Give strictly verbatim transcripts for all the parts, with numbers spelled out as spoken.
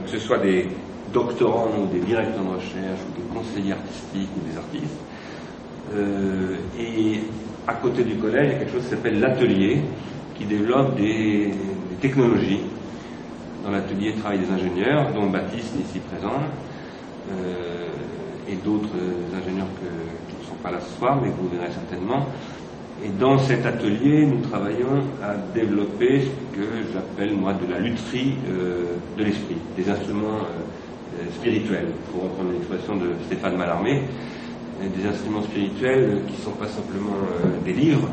que ce soit des doctorants ou des directeurs de recherche ou des conseillers artistiques ou des artistes. Euh, et à côté du collège, il y a quelque chose qui s'appelle l'atelier, qui développe des, des technologies. Dans l'atelier travaillent des ingénieurs, dont Baptiste ici présent, euh, et d'autres ingénieurs que, qui ne sont pas là ce soir, mais que vous verrez certainement. Et dans cet atelier, nous travaillons à développer ce que j'appelle, moi, de la lutherie euh, de l'esprit, des instruments euh, spirituels, pour reprendre l'expression de Stéphane Mallarmé, des instruments spirituels qui ne sont pas simplement euh, des livres,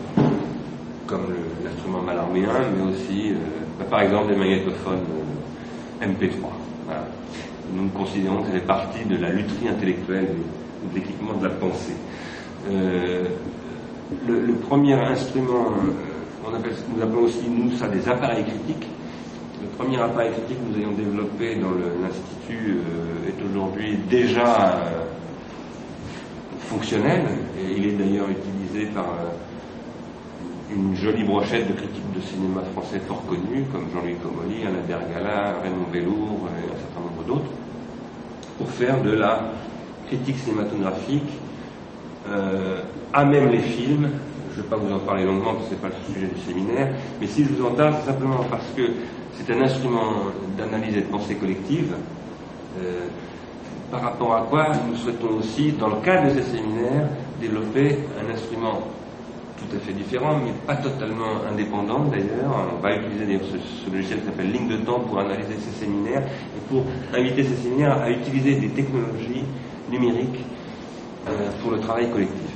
comme l'instrument mallarméen, mais aussi, euh, bah, par exemple, des magnétophones euh, M P trois. Voilà. Nous considérons que ça fait partie de la lutherie intellectuelle, de l'équipement de la pensée. Euh, le, le premier instrument, euh, on appelle, nous appelons aussi, nous, ça des appareils critiques. Le premier appareil critique que nous ayons développé dans l'Institut euh, est aujourd'hui déjà euh, fonctionnel, et il est d'ailleurs utilisé par euh, une jolie brochette de critiques de cinéma français fort connus, comme Jean-Louis Comolli, Alain Bergala, Raymond Bellour et un certain nombre d'autres, pour faire de la critique cinématographique euh, à même les films. Je ne vais pas vous en parler longuement parce que ce n'est pas le sujet du séminaire, mais si je vous en parle, c'est simplement parce que c'est un instrument d'analyse et de pensée collective, euh, par rapport à quoi nous souhaitons aussi, dans le cadre de ces séminaires, développer un instrument tout à fait différent, mais pas totalement indépendant d'ailleurs. On va utiliser ce, ce logiciel qui s'appelle Ligne de temps pour analyser ces séminaires et pour inviter ces séminaires à utiliser des technologies numériques euh, pour le travail collectif.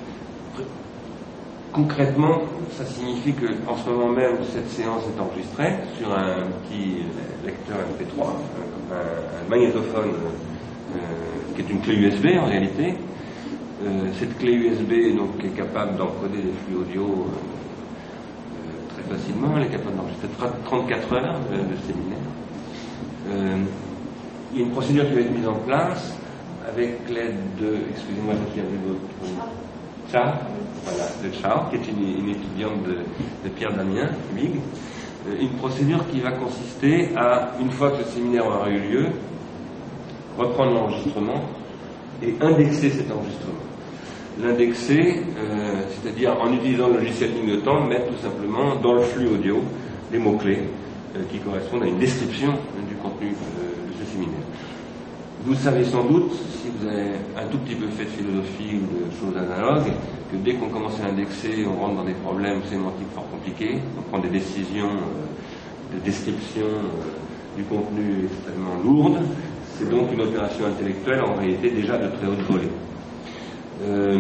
Concrètement, ça signifie qu'en ce moment même, cette séance est enregistrée sur un petit lecteur M P trois, un, un magnétophone euh, qui est une clé U S B en réalité. Euh, cette clé U S B donc, est capable d'encoder des flux audio euh, euh, très facilement. Elle est capable d'enregistrer trente-quatre heures de, de séminaire. Euh, il y a une procédure qui va être mise en place avec l'aide de, excusez-moi, je tiens votre Charles, voilà, de Charles, qui est une, une étudiante de, de Pierre Damien, Huyghe. Euh, une procédure qui va consister à, une fois que le séminaire aura eu lieu, reprendre l'enregistrement et indexer cet enregistrement. L'indexer, euh, c'est-à-dire en utilisant le logiciel ligne de temps, mettre tout simplement dans le flux audio les mots-clés euh, qui correspondent à une description euh, du contenu euh, de ce séminaire. Vous savez sans doute, si vous avez un tout petit peu fait de philosophie ou de choses analogues, que dès qu'on commence à indexer, on rentre dans des problèmes sémantiques fort compliqués, on prend des décisions euh, de description euh, du contenu extrêmement lourdes. C'est donc une opération intellectuelle en réalité déjà de très haute volée. Euh,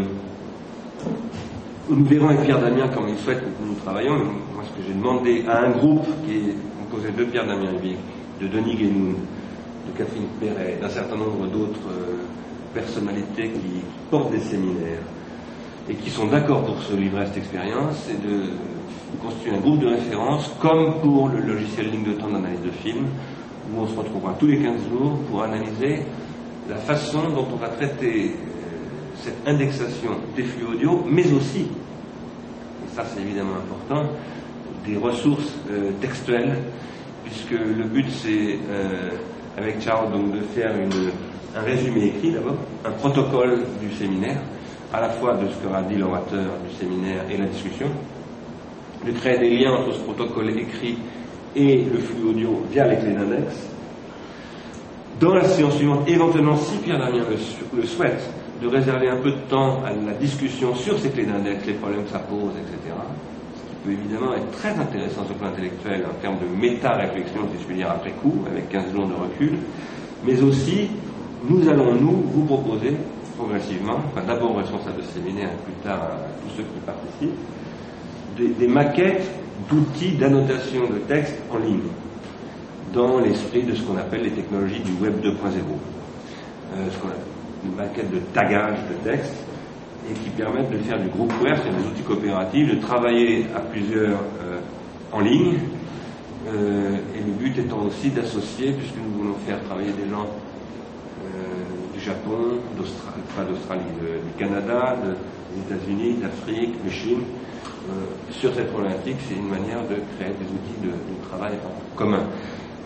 nous verrons avec Pierre Damien comment il souhaite que nous travaillons. Moi, ce que j'ai demandé à un groupe qui est composé de Pierre Damien Huyghe, de Denis Guénoun, de Catherine Perret, d'un certain nombre d'autres euh, personnalités qui, qui portent des séminaires et qui sont d'accord pour se livrer à cette expérience, c'est de constituer un groupe de référence comme pour le logiciel ligne de temps d'analyse de film, où on se retrouvera tous les quinze jours pour analyser la façon dont on va traiter euh, cette indexation des flux audio, mais aussi, et ça c'est évidemment important, des ressources euh, textuelles, puisque le but c'est, euh, avec Charles, donc, de faire une, un résumé écrit d'abord, un protocole du séminaire, à la fois de ce qu'aura dit l'orateur du séminaire et la discussion, de créer des liens entre ce protocole écrit et le flux audio via les clés d'index. Dans la séance suivante, éventuellement, si Pierre Damien le, le souhaite, de réserver un peu de temps à la discussion sur ces clés d'index, les problèmes que ça pose, et cetera. Ce qui peut évidemment être très intéressant sur le plan intellectuel en termes de méta-réflexion, si je puis dire, après coup, avec quinze jours de recul. Mais aussi, nous allons, nous, vous proposer progressivement, enfin, d'abord aux responsables de séminaire et plus tard à tous ceux qui participent, des, des maquettes d'outils d'annotation de texte en ligne, dans l'esprit de ce qu'on appelle les technologies du Web deux point zéro. Euh, ce qu'on appelle une maquette de tagage de texte, et qui permettent de faire du groupware, c'est des outils coopératifs, de travailler à plusieurs euh, en ligne, euh, et le but étant aussi d'associer, puisque nous voulons faire travailler des gens euh, du Japon, d'Australie, enfin d'Australie, de, du Canada, de, des États-Unis, d'Afrique, de Chine, Euh, sur cette problématique, c'est une manière de créer des outils de, de travail en commun.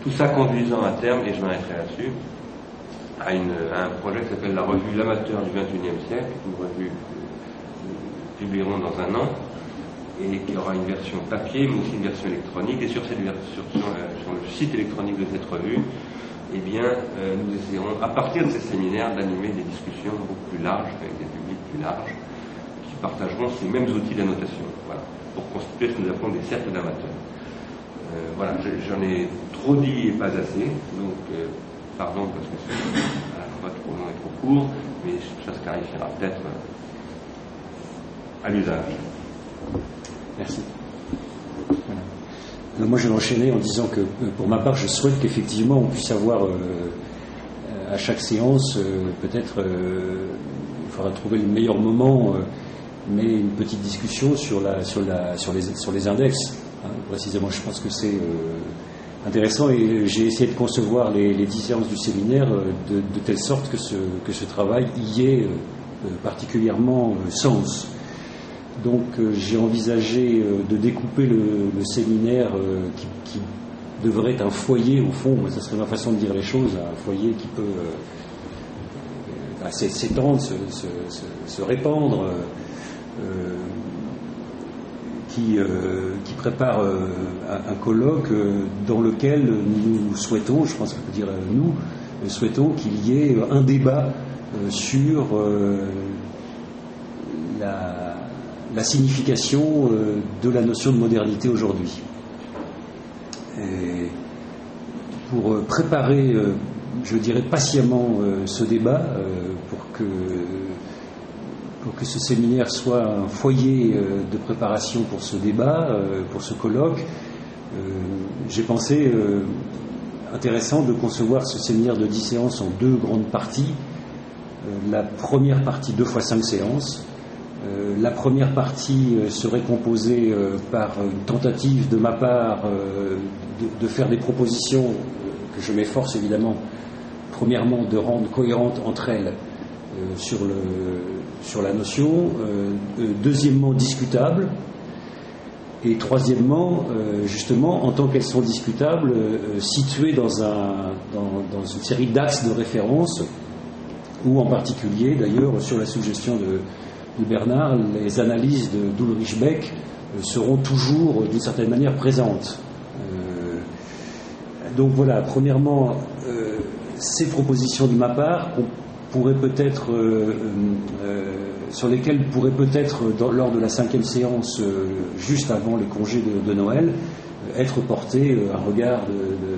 Tout ça conduisant à terme, et je m'arrêterai là-dessus, à, une, à un projet qui s'appelle la revue L'Amateur du vingt et unième siècle, une revue que nous publierons dans un an, et qui aura une version papier, mais aussi une version électronique. Et sur, cette version, sur, sur le site électronique de cette revue, eh bien, euh, nous essaierons, à partir de ces séminaires, d'animer des discussions beaucoup plus larges, avec des publics plus larges, qui partageront ces mêmes outils d'annotation, voilà, pour constituer ce que nous appelons des cercles d'amateurs. Euh, voilà, j'en ai trop dit et pas assez, donc euh, pardon parce que c'est à la fois trop long et trop court, mais ça se clarifiera peut-être euh, à l'usage. Merci. Voilà. Alors moi je vais enchaîner en disant que pour ma part je souhaite qu'effectivement on puisse avoir euh, à chaque séance euh, peut-être euh, il faudra trouver le meilleur moment euh, mais une petite discussion sur, la, sur, la, sur, les, sur les index. Hein, précisément, je pense que c'est euh, intéressant et j'ai essayé de concevoir les, les dix séances du séminaire euh, de, de telle sorte que ce, que ce travail y ait euh, particulièrement euh, sens. Donc euh, j'ai envisagé euh, de découper le, le séminaire euh, qui, qui devrait être un foyer au fond, ça serait ma façon de dire les choses, un foyer qui peut euh, s'étendre, se, se, se, se répandre. Euh, Euh, qui, euh, qui prépare euh, un, un colloque euh, dans lequel nous souhaitons, je pense qu'on peut dire euh, nous, euh, souhaitons qu'il y ait un débat euh, sur euh, la, la signification euh, de la notion de modernité aujourd'hui. Et pour euh, préparer, euh, je dirais patiemment, euh, ce débat, euh, pour que pour que ce séminaire soit un foyer euh, de préparation pour ce débat, euh, pour ce colloque, euh, j'ai pensé euh, intéressant de concevoir ce séminaire de dix séances en deux grandes parties. Euh, la première partie, deux fois cinq séances. Euh, la première partie euh, serait composée euh, par une tentative de ma part euh, de, de faire des propositions euh, que je m'efforce évidemment, premièrement, de rendre cohérentes entre elles euh, sur le sur la notion, euh, euh, deuxièmement discutables, et troisièmement, euh, justement, en tant qu'elles sont discutables, euh, situées dans, un, dans, dans une série d'axes de référence, où en particulier, d'ailleurs, sur la suggestion de, de Bernard, les analyses de d'Ulrich Beck euh, seront toujours, d'une certaine manière, présentes. Euh, donc voilà, premièrement, euh, ces propositions de ma part, on pourrait peut-être, euh, euh, sur lesquels pourrait peut-être, dans, lors de la cinquième séance, euh, juste avant les congés de, de Noël, euh, être porté euh, un regard de,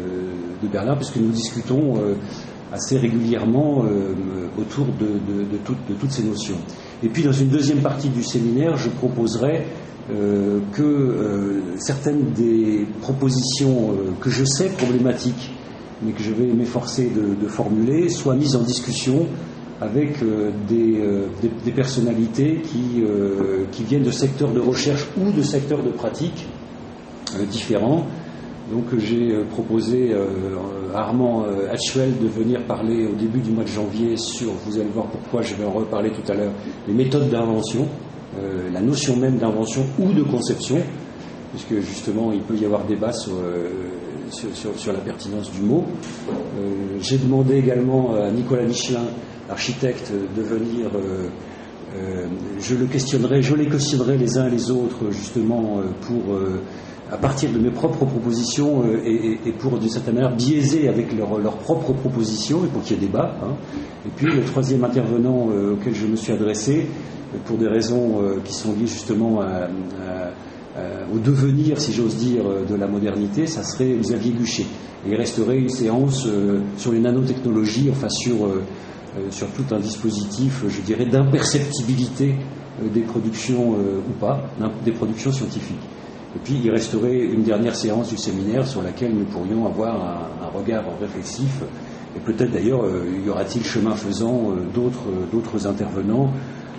de, de Bernard, puisque nous discutons euh, assez régulièrement euh, autour de, de, de, tout, de toutes ces notions. Et puis, dans une deuxième partie du séminaire, je proposerai euh, que euh, certaines des propositions euh, que je sais problématiques, mais que je vais m'efforcer de, de formuler, soit mise en discussion avec euh, des, euh, des, des personnalités qui, euh, qui viennent de secteurs de recherche ou de secteurs de pratique euh, différents. Donc j'ai euh, proposé euh, à Armand euh, Hatchwell de venir parler au début du mois de janvier sur, vous allez voir pourquoi, je vais en reparler tout à l'heure, les méthodes d'invention, euh, la notion même d'invention ou de conception, puisque justement il peut y avoir débat sur... Euh, Sur, sur, sur la pertinence du mot. Euh, j'ai demandé également à Nicolas Michelin, architecte, de venir. Euh, euh, je le questionnerai, je les questionnerai les uns et les autres, justement, euh, pour, euh, à partir de mes propres propositions euh, et, et pour, d'une certaine manière, biaiser avec leurs leur propres propositions et pour qu'il y ait débat. Hein. Et puis, le troisième intervenant euh, auquel je me suis adressé, euh, pour des raisons euh, qui sont liées justement à. à Euh, au devenir, si j'ose dire, de la modernité, ça serait Xavier Guchet. Et il resterait une séance euh, sur les nanotechnologies, enfin sur, euh, euh, sur tout un dispositif, je dirais, d'imperceptibilité euh, des productions euh, ou pas, des productions scientifiques. Et puis il resterait une dernière séance du séminaire sur laquelle nous pourrions avoir un, un regard réflexif. Et peut-être d'ailleurs, euh, y aura-t-il chemin faisant euh, d'autres, euh, d'autres intervenants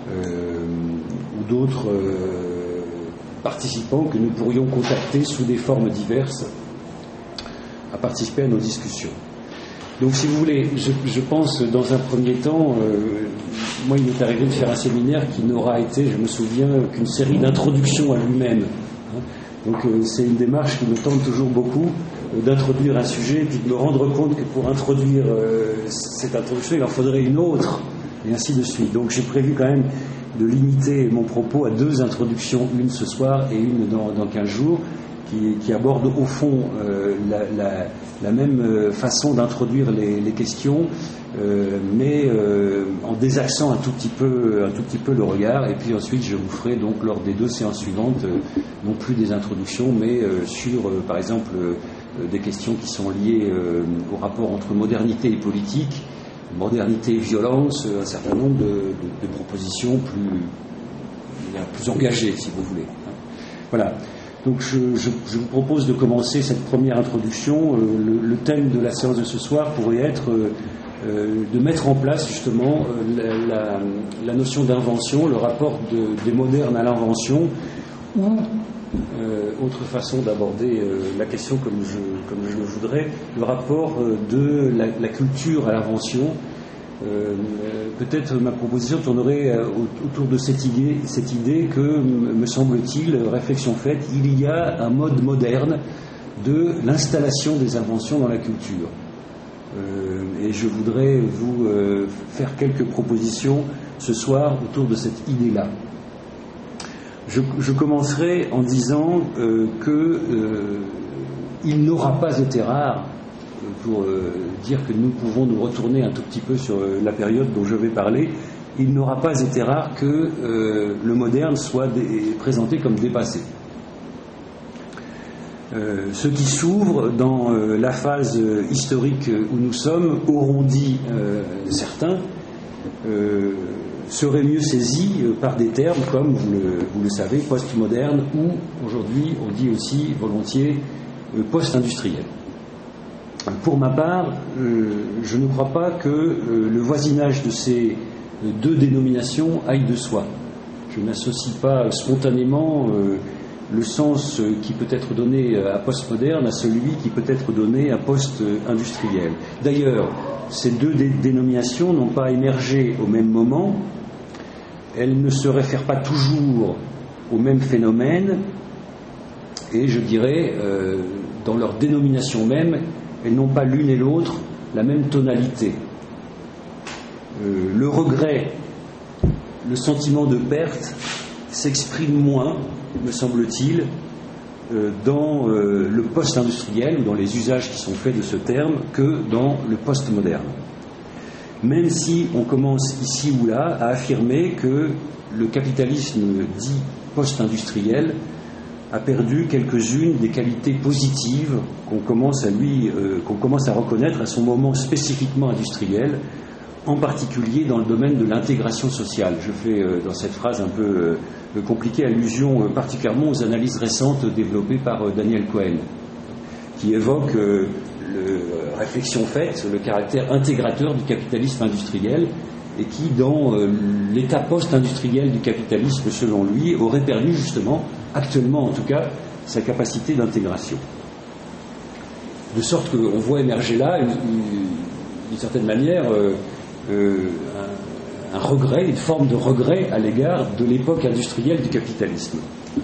euh, ou d'autres... Euh, participants que nous pourrions contacter sous des formes diverses à participer à nos discussions. Donc si vous voulez, je, je pense dans un premier temps, euh, moi il m'est arrivé de faire un séminaire qui n'aura été, je me souviens, qu'une série d'introductions à lui-même. Hein. Donc euh, c'est une démarche qui me tente toujours beaucoup, d'introduire un sujet, puis de me rendre compte que pour introduire euh, cette introduction, il en faudrait une autre, et ainsi de suite. Donc j'ai prévu quand même de limiter mon propos à deux introductions, une ce soir et une dans, dans quinze jours, qui, qui abordent au fond euh, la, la, la même façon d'introduire les, les questions, euh, mais euh, en désaxant un tout petit peu, un tout petit peu le regard. Et puis ensuite, je vous ferai donc lors des deux séances suivantes, euh, non plus des introductions, mais euh, sur, euh, par exemple, euh, des questions qui sont liées euh, au rapport entre modernité et politique, modernité et violence, un certain nombre de, de, de propositions plus, plus engagées, si vous voulez. Voilà. Donc je, je, je vous propose de commencer cette première introduction. Euh, le, le thème de la séance de ce soir pourrait être euh, euh, de mettre en place justement euh, la, la, la notion d'invention, le rapport de, des modernes à l'invention, ou euh, autre façon d'aborder euh, la question comme je, comme je le voudrais, le rapport euh, de la, la culture à l'invention. Euh, peut-être ma proposition tournerait euh, autour de cette idée, cette idée que, me semble-t-il, réflexion faite, il y a un mode moderne de l'installation des inventions dans la culture. Euh, et je voudrais vous euh, faire quelques propositions ce soir autour de cette idée-là. Je, je commencerai en disant euh, que euh, il n'aura pas été rare, pour euh, dire que nous pouvons nous retourner un tout petit peu sur euh, la période dont je vais parler, il n'aura pas été rare que euh, le moderne soit dé- présenté comme dépassé. Euh, ceux qui s'ouvrent dans euh, la phase euh, historique où nous sommes auront dit, euh, certains, euh, seraient mieux saisis euh, par des termes comme, vous le, vous le savez, post-moderne, ou aujourd'hui on dit aussi volontiers euh, post-industriel. Pour ma part, euh, je ne crois pas que euh, le voisinage de ces euh, deux dénominations aille de soi. Je n'associe pas spontanément euh, le sens euh, qui peut être donné à postmoderne à celui qui peut être donné à post-industriel. D'ailleurs, ces deux dé- dénominations n'ont pas émergé au même moment, elles ne se réfèrent pas toujours au même phénomène, et je dirais, euh, dans leur dénomination même, elles n'ont pas l'une et l'autre la même tonalité. Euh, le regret, le sentiment de perte s'exprime moins, me semble-t-il, euh, dans euh, le post-industriel ou dans les usages qui sont faits de ce terme que dans le post-moderne. Même si on commence ici ou là à affirmer que le capitalisme dit post-industriel a perdu quelques-unes des qualités positives qu'on commence à lui, euh, qu'on commence à reconnaître à son moment spécifiquement industriel, en particulier dans le domaine de l'intégration sociale. Je fais euh, dans cette phrase un peu euh, compliquée allusion euh, particulièrement aux analyses récentes développées par euh, Daniel Cohen, qui évoque euh, le euh, réflexion faite, le caractère intégrateur du capitalisme industriel, et qui, dans euh, l'état post-industriel du capitalisme, selon lui, aurait perdu justement, actuellement en tout cas, sa capacité d'intégration. De sorte qu'on voit émerger là, d'une certaine manière, euh, euh, un, un regret, une forme de regret à l'égard de l'époque industrielle du capitalisme. Euh,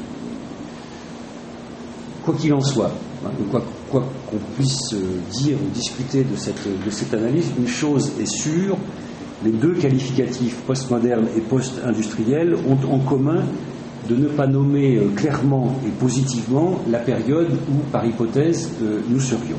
quoi qu'il en soit, hein, quoi, quoi qu'on puisse dire ou discuter de cette, de cette analyse, une chose est sûre, les deux qualificatifs postmodernes et post-industriels ont en commun de ne pas nommer euh, clairement et positivement la période où, par hypothèse, euh, nous serions.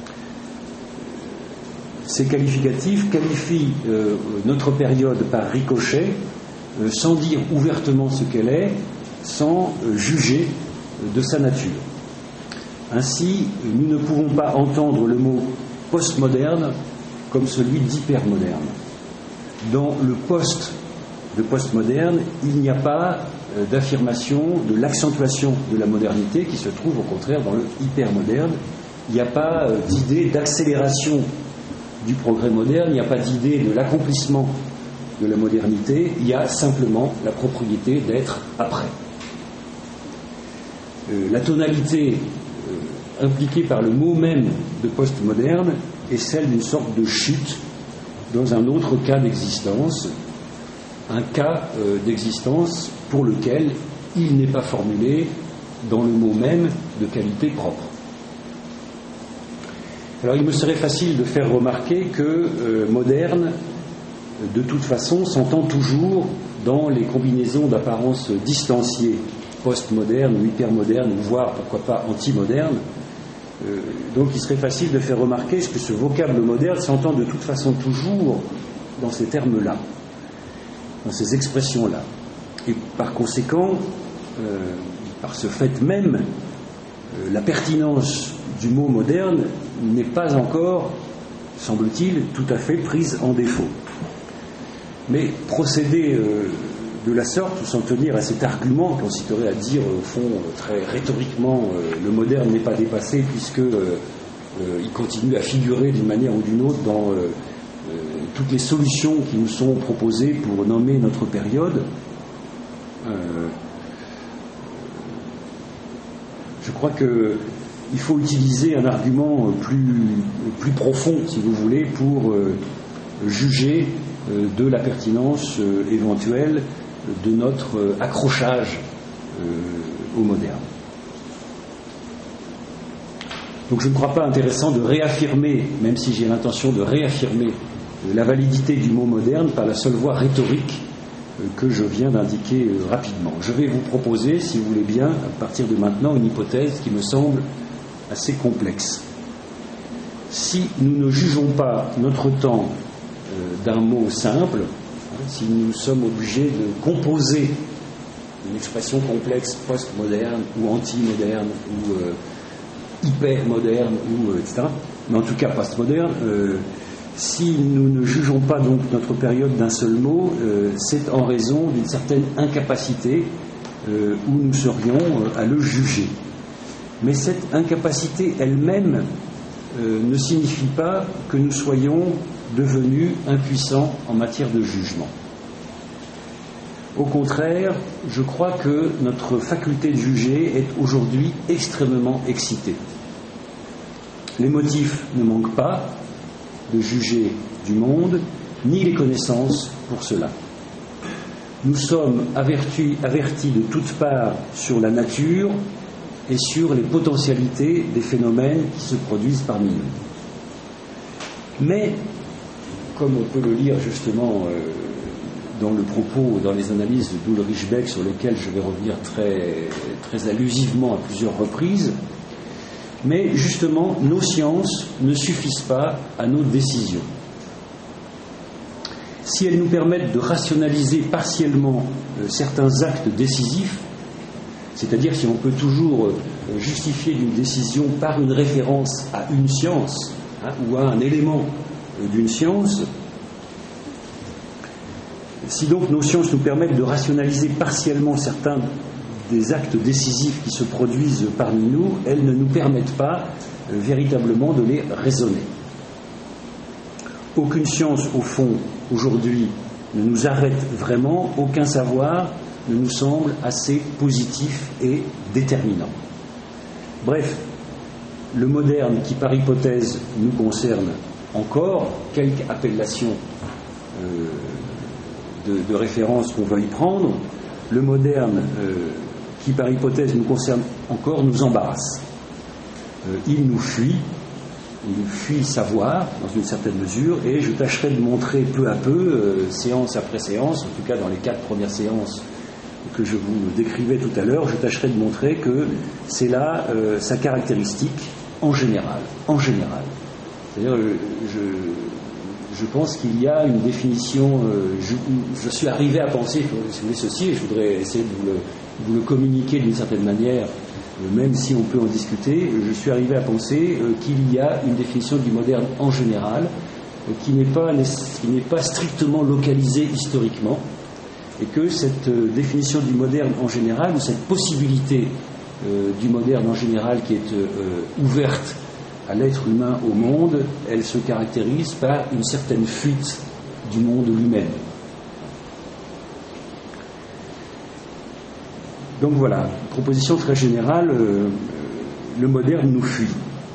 Ces qualificatifs qualifient euh, notre période par ricochet, euh, sans dire ouvertement ce qu'elle est, sans euh, juger euh, de sa nature. Ainsi, nous ne pouvons pas entendre le mot postmoderne comme celui d'hypermoderne. Dans le post de postmoderne, il n'y a pas euh, d'affirmation de l'accentuation de la modernité qui se trouve au contraire dans le hypermoderne. Il n'y a pas euh, d'idée d'accélération du progrès moderne, il n'y a pas d'idée de l'accomplissement de la modernité, il y a simplement la propriété d'être après. Euh, la tonalité euh, impliquée par le mot même de postmoderne est celle d'une sorte de chute dans un autre cas d'existence, un cas euh, d'existence pour lequel il n'est pas formulé dans le mot même de qualité propre. Alors il me serait facile de faire remarquer que euh, moderne, de toute façon, s'entend toujours dans les combinaisons d'apparence distanciées, post-moderne ou hyper-moderne, voire pourquoi pas anti-moderne. Euh, donc il serait facile de faire remarquer que ce vocable moderne s'entend de toute façon toujours dans ces termes-là, dans ces expressions-là. Et par conséquent, euh, par ce fait même, euh, la pertinence du mot moderne n'est pas encore, semble-t-il, tout à fait prise en défaut. Mais procéder euh, de la sorte, ou s'en tenir à cet argument, consisterait à dire, au fond, très rhétoriquement, euh, le moderne n'est pas dépassé puisque euh, euh, il continue à figurer d'une manière ou d'une autre dans euh, euh, toutes les solutions qui nous sont proposées pour nommer notre période. Euh, je crois qu'il faut utiliser un argument plus, plus profond, si vous voulez, pour euh, juger euh, de la pertinence euh, éventuelle de notre euh, accrochage euh, au moderne. Donc je ne crois pas intéressant de réaffirmer, même si j'ai l'intention de réaffirmer euh, la validité du mot moderne par la seule voie rhétorique euh, que je viens d'indiquer euh, rapidement. Je vais vous proposer, si vous voulez bien, à partir de maintenant, une hypothèse qui me semble assez complexe. Si nous ne jugeons pas notre temps euh, d'un mot simple, si nous sommes obligés de composer une expression complexe post-moderne ou anti-moderne ou euh, hyper-moderne ou euh, et cetera, mais en tout cas post-moderne, euh, si nous ne jugeons pas donc notre période d'un seul mot, euh, c'est en raison d'une certaine incapacité euh, où nous serions euh, à le juger. Mais cette incapacité elle-même euh, ne signifie pas que nous soyons devenus impuissants en matière de jugement. Au contraire, je crois que notre faculté de juger est aujourd'hui extrêmement excitée. Les motifs ne manquent pas de juger du monde, ni les connaissances pour cela. Nous sommes avertis, avertis de toutes parts sur la nature et sur les potentialités des phénomènes qui se produisent parmi nous. Mais, comme on peut le lire justement euh, dans le propos, dans les analyses de d'Ulrich Beck, sur lesquelles je vais revenir très, très allusivement à plusieurs reprises, mais justement, nos sciences ne suffisent pas à nos décisions. Si elles nous permettent de rationaliser partiellement euh, certains actes décisifs, c'est-à-dire si on peut toujours euh, justifier une décision par une référence à une science, hein, ou à un élément d'une science, si donc nos sciences nous permettent de rationaliser partiellement certains des actes décisifs qui se produisent parmi nous, elles ne nous permettent pas euh, véritablement de les raisonner. Aucune science, au fond, aujourd'hui, ne nous arrête vraiment, aucun savoir ne nous semble assez positif et déterminant. Bref, le moderne qui, par hypothèse, nous concerne encore, quelque appellation euh, de, de référence qu'on veuille prendre, le moderne euh, qui, par hypothèse, nous concerne encore, nous embarrasse. Euh, il nous fuit, il nous fuit savoir, dans une certaine mesure, et je tâcherai de montrer peu à peu, euh, séance après séance, en tout cas dans les quatre premières séances que je vous décrivais tout à l'heure, je tâcherai de montrer que c'est là euh, sa caractéristique en général. En général. C'est-à-dire, je, je pense qu'il y a une définition, euh, je, je suis arrivé à penser, si vous voulez, ceci, et je voudrais essayer de vous le, vous le communiquer d'une certaine manière, euh, même si on peut en discuter, je suis arrivé à penser euh, qu'il y a une définition du moderne en général, euh, qui n'est pas, qui n'est pas strictement localisée historiquement, et que cette euh, définition du moderne en général, ou cette possibilité euh, du moderne en général qui est euh, ouverte à l'être humain, au monde, elle se caractérise par une certaine fuite du monde lui-même. Donc voilà, proposition très générale, euh, le moderne nous fuit.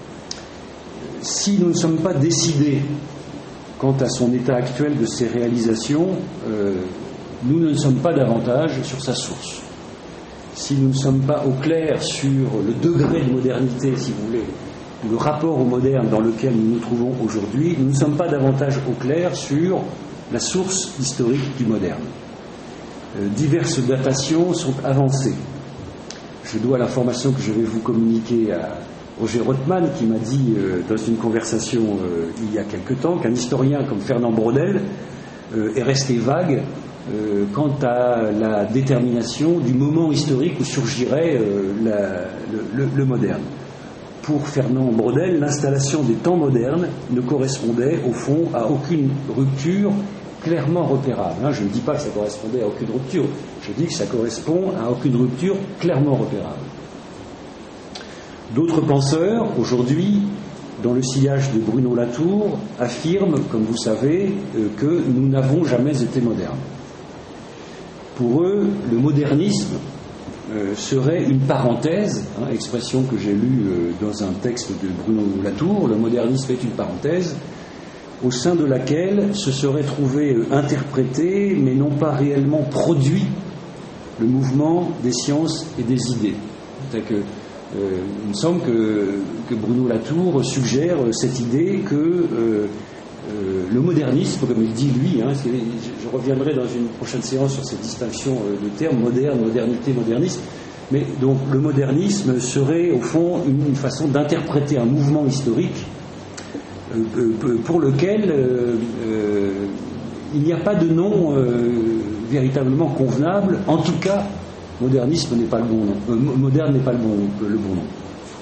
Si nous ne sommes pas décidés quant à son état actuel de ses réalisations, euh, nous ne sommes pas davantage sur sa source. Si nous ne sommes pas au clair sur le degré de modernité, si vous voulez, le rapport au moderne dans lequel nous nous trouvons aujourd'hui, nous ne sommes pas davantage au clair sur la source historique du moderne. Euh, diverses datations sont avancées. Je dois l'information que je vais vous communiquer à Roger Rothman, qui m'a dit euh, dans une conversation euh, il y a quelque temps qu'un historien comme Fernand Braudel euh, est resté vague euh, quant à la détermination du moment historique où surgirait euh, la, le, le, le moderne. Pour Fernand Braudel, l'installation des temps modernes ne correspondait au fond à aucune rupture clairement repérable. Hein, je ne dis pas que ça correspondait à aucune rupture, je dis que ça correspond à aucune rupture clairement repérable. D'autres penseurs, aujourd'hui, dans le sillage de Bruno Latour, affirment, comme vous savez, euh, que nous n'avons jamais été modernes. Pour eux, le modernisme euh, serait une parenthèse, hein, expression que j'ai lue euh, dans un texte de Bruno Latour, le modernisme est une parenthèse, au sein de laquelle se serait trouvé euh, interprété, mais non pas réellement produit, le mouvement des sciences et des idées. C'est-à-dire que Euh, il me semble que, que Bruno Latour suggère cette idée que euh, euh, le modernisme, comme il dit lui, hein, je, je reviendrai dans une prochaine séance sur cette distinction euh, de termes, moderne, modernité, modernisme, mais donc le modernisme serait au fond une, une façon d'interpréter un mouvement historique euh, euh, pour lequel euh, euh, il n'y a pas de nom euh, véritablement convenable, en tout cas. Modernisme n'est pas le bon nom. Euh, moderne n'est pas le bon, le bon nom.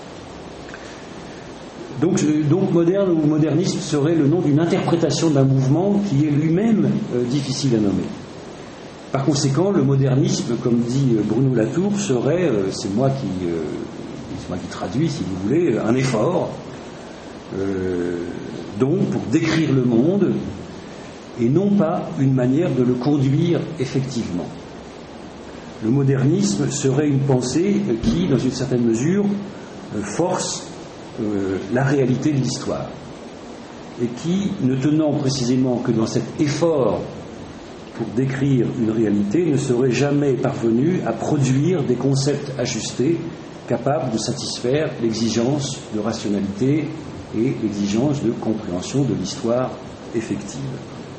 Donc, donc moderne ou modernisme serait le nom d'une interprétation d'un mouvement qui est lui-même euh, difficile à nommer. Par conséquent, le modernisme, comme dit Bruno Latour, serait, euh, c'est moi qui, euh, c'est moi qui traduis, si vous voulez, un effort, euh, donc pour décrire le monde, et non pas une manière de le conduire effectivement. Le modernisme serait une pensée qui, dans une certaine mesure, force euh, la réalité de l'histoire et qui, ne tenant précisément que dans cet effort pour décrire une réalité, ne serait jamais parvenu à produire des concepts ajustés capables de satisfaire l'exigence de rationalité et l'exigence de compréhension de l'histoire effective.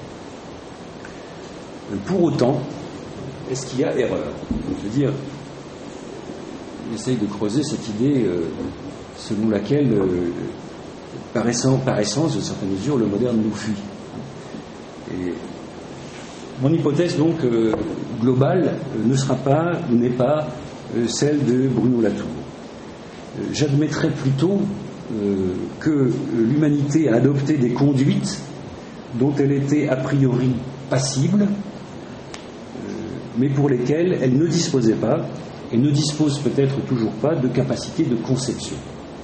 Pour autant, est-ce qu'il y a erreur ? Je veux dire, on essaye de creuser cette idée euh, selon laquelle, euh, par, essence, par essence, de certaine mesure, le moderne nous fuit. Et mon hypothèse, donc, euh, globale, euh, ne sera pas, n'est pas euh, celle de Bruno Latour. Euh, j'admettrais plutôt euh, que l'humanité a adopté des conduites dont elle était a priori passible, mais pour lesquelles elle ne disposait pas, et ne dispose peut-être toujours pas, de capacité de conception.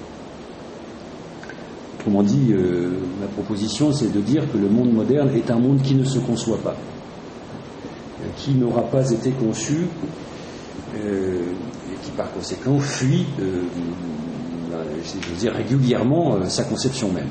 Autrement dit, euh, ma proposition, c'est de dire que le monde moderne est un monde qui ne se conçoit pas, euh, qui n'aura pas été conçu, euh, et qui par conséquent fuit, euh, je veux dire, régulièrement euh, sa conception même.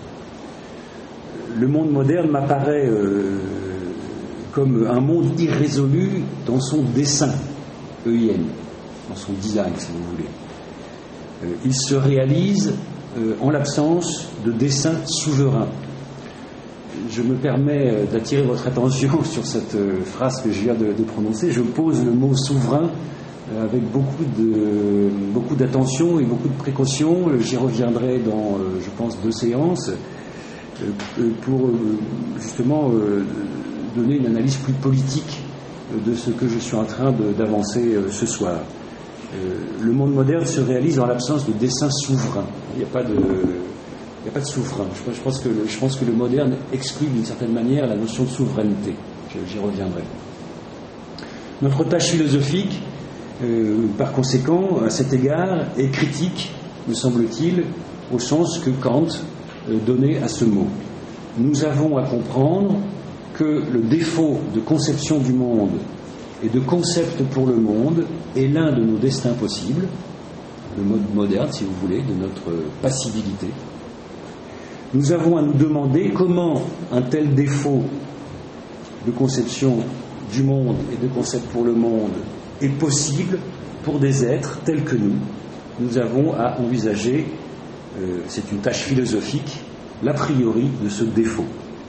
Le monde moderne m'apparaît euh, comme un monde irrésolu dans son dessin, E I N, dans son design, si vous voulez. Euh, il se réalise euh, en l'absence de dessin souverain. Je me permets euh, d'attirer votre attention sur cette euh, phrase que je viens de, de prononcer. Je pose le mot souverain euh, avec beaucoup de beaucoup d'attention et beaucoup de précaution. Euh, j'y reviendrai dans, euh, je pense, deux séances euh, pour euh, justement euh, donner une analyse plus politique de ce que je suis en train de, d'avancer ce soir. Euh, le monde moderne se réalise en l'absence de dessin souverain. Il n'y a pas de, il n'y a pas de souverain. Je, je, pense que le, je pense que le moderne exclut d'une certaine manière la notion de souveraineté. J'y reviendrai. Notre tâche philosophique, euh, par conséquent, à cet égard, est critique, me semble-t-il, au sens que Kant euh, donnait à ce mot. Nous avons à comprendre que le défaut de conception du monde et de concept pour le monde est l'un de nos destins possibles, le mode moderne, si vous voulez, de notre passibilité. Nous avons à nous demander comment un tel défaut de conception du monde et de concept pour le monde est possible pour des êtres tels que nous. Nous avons à envisager euh, c'est une tâche philosophique, l'a priori de ce défaut.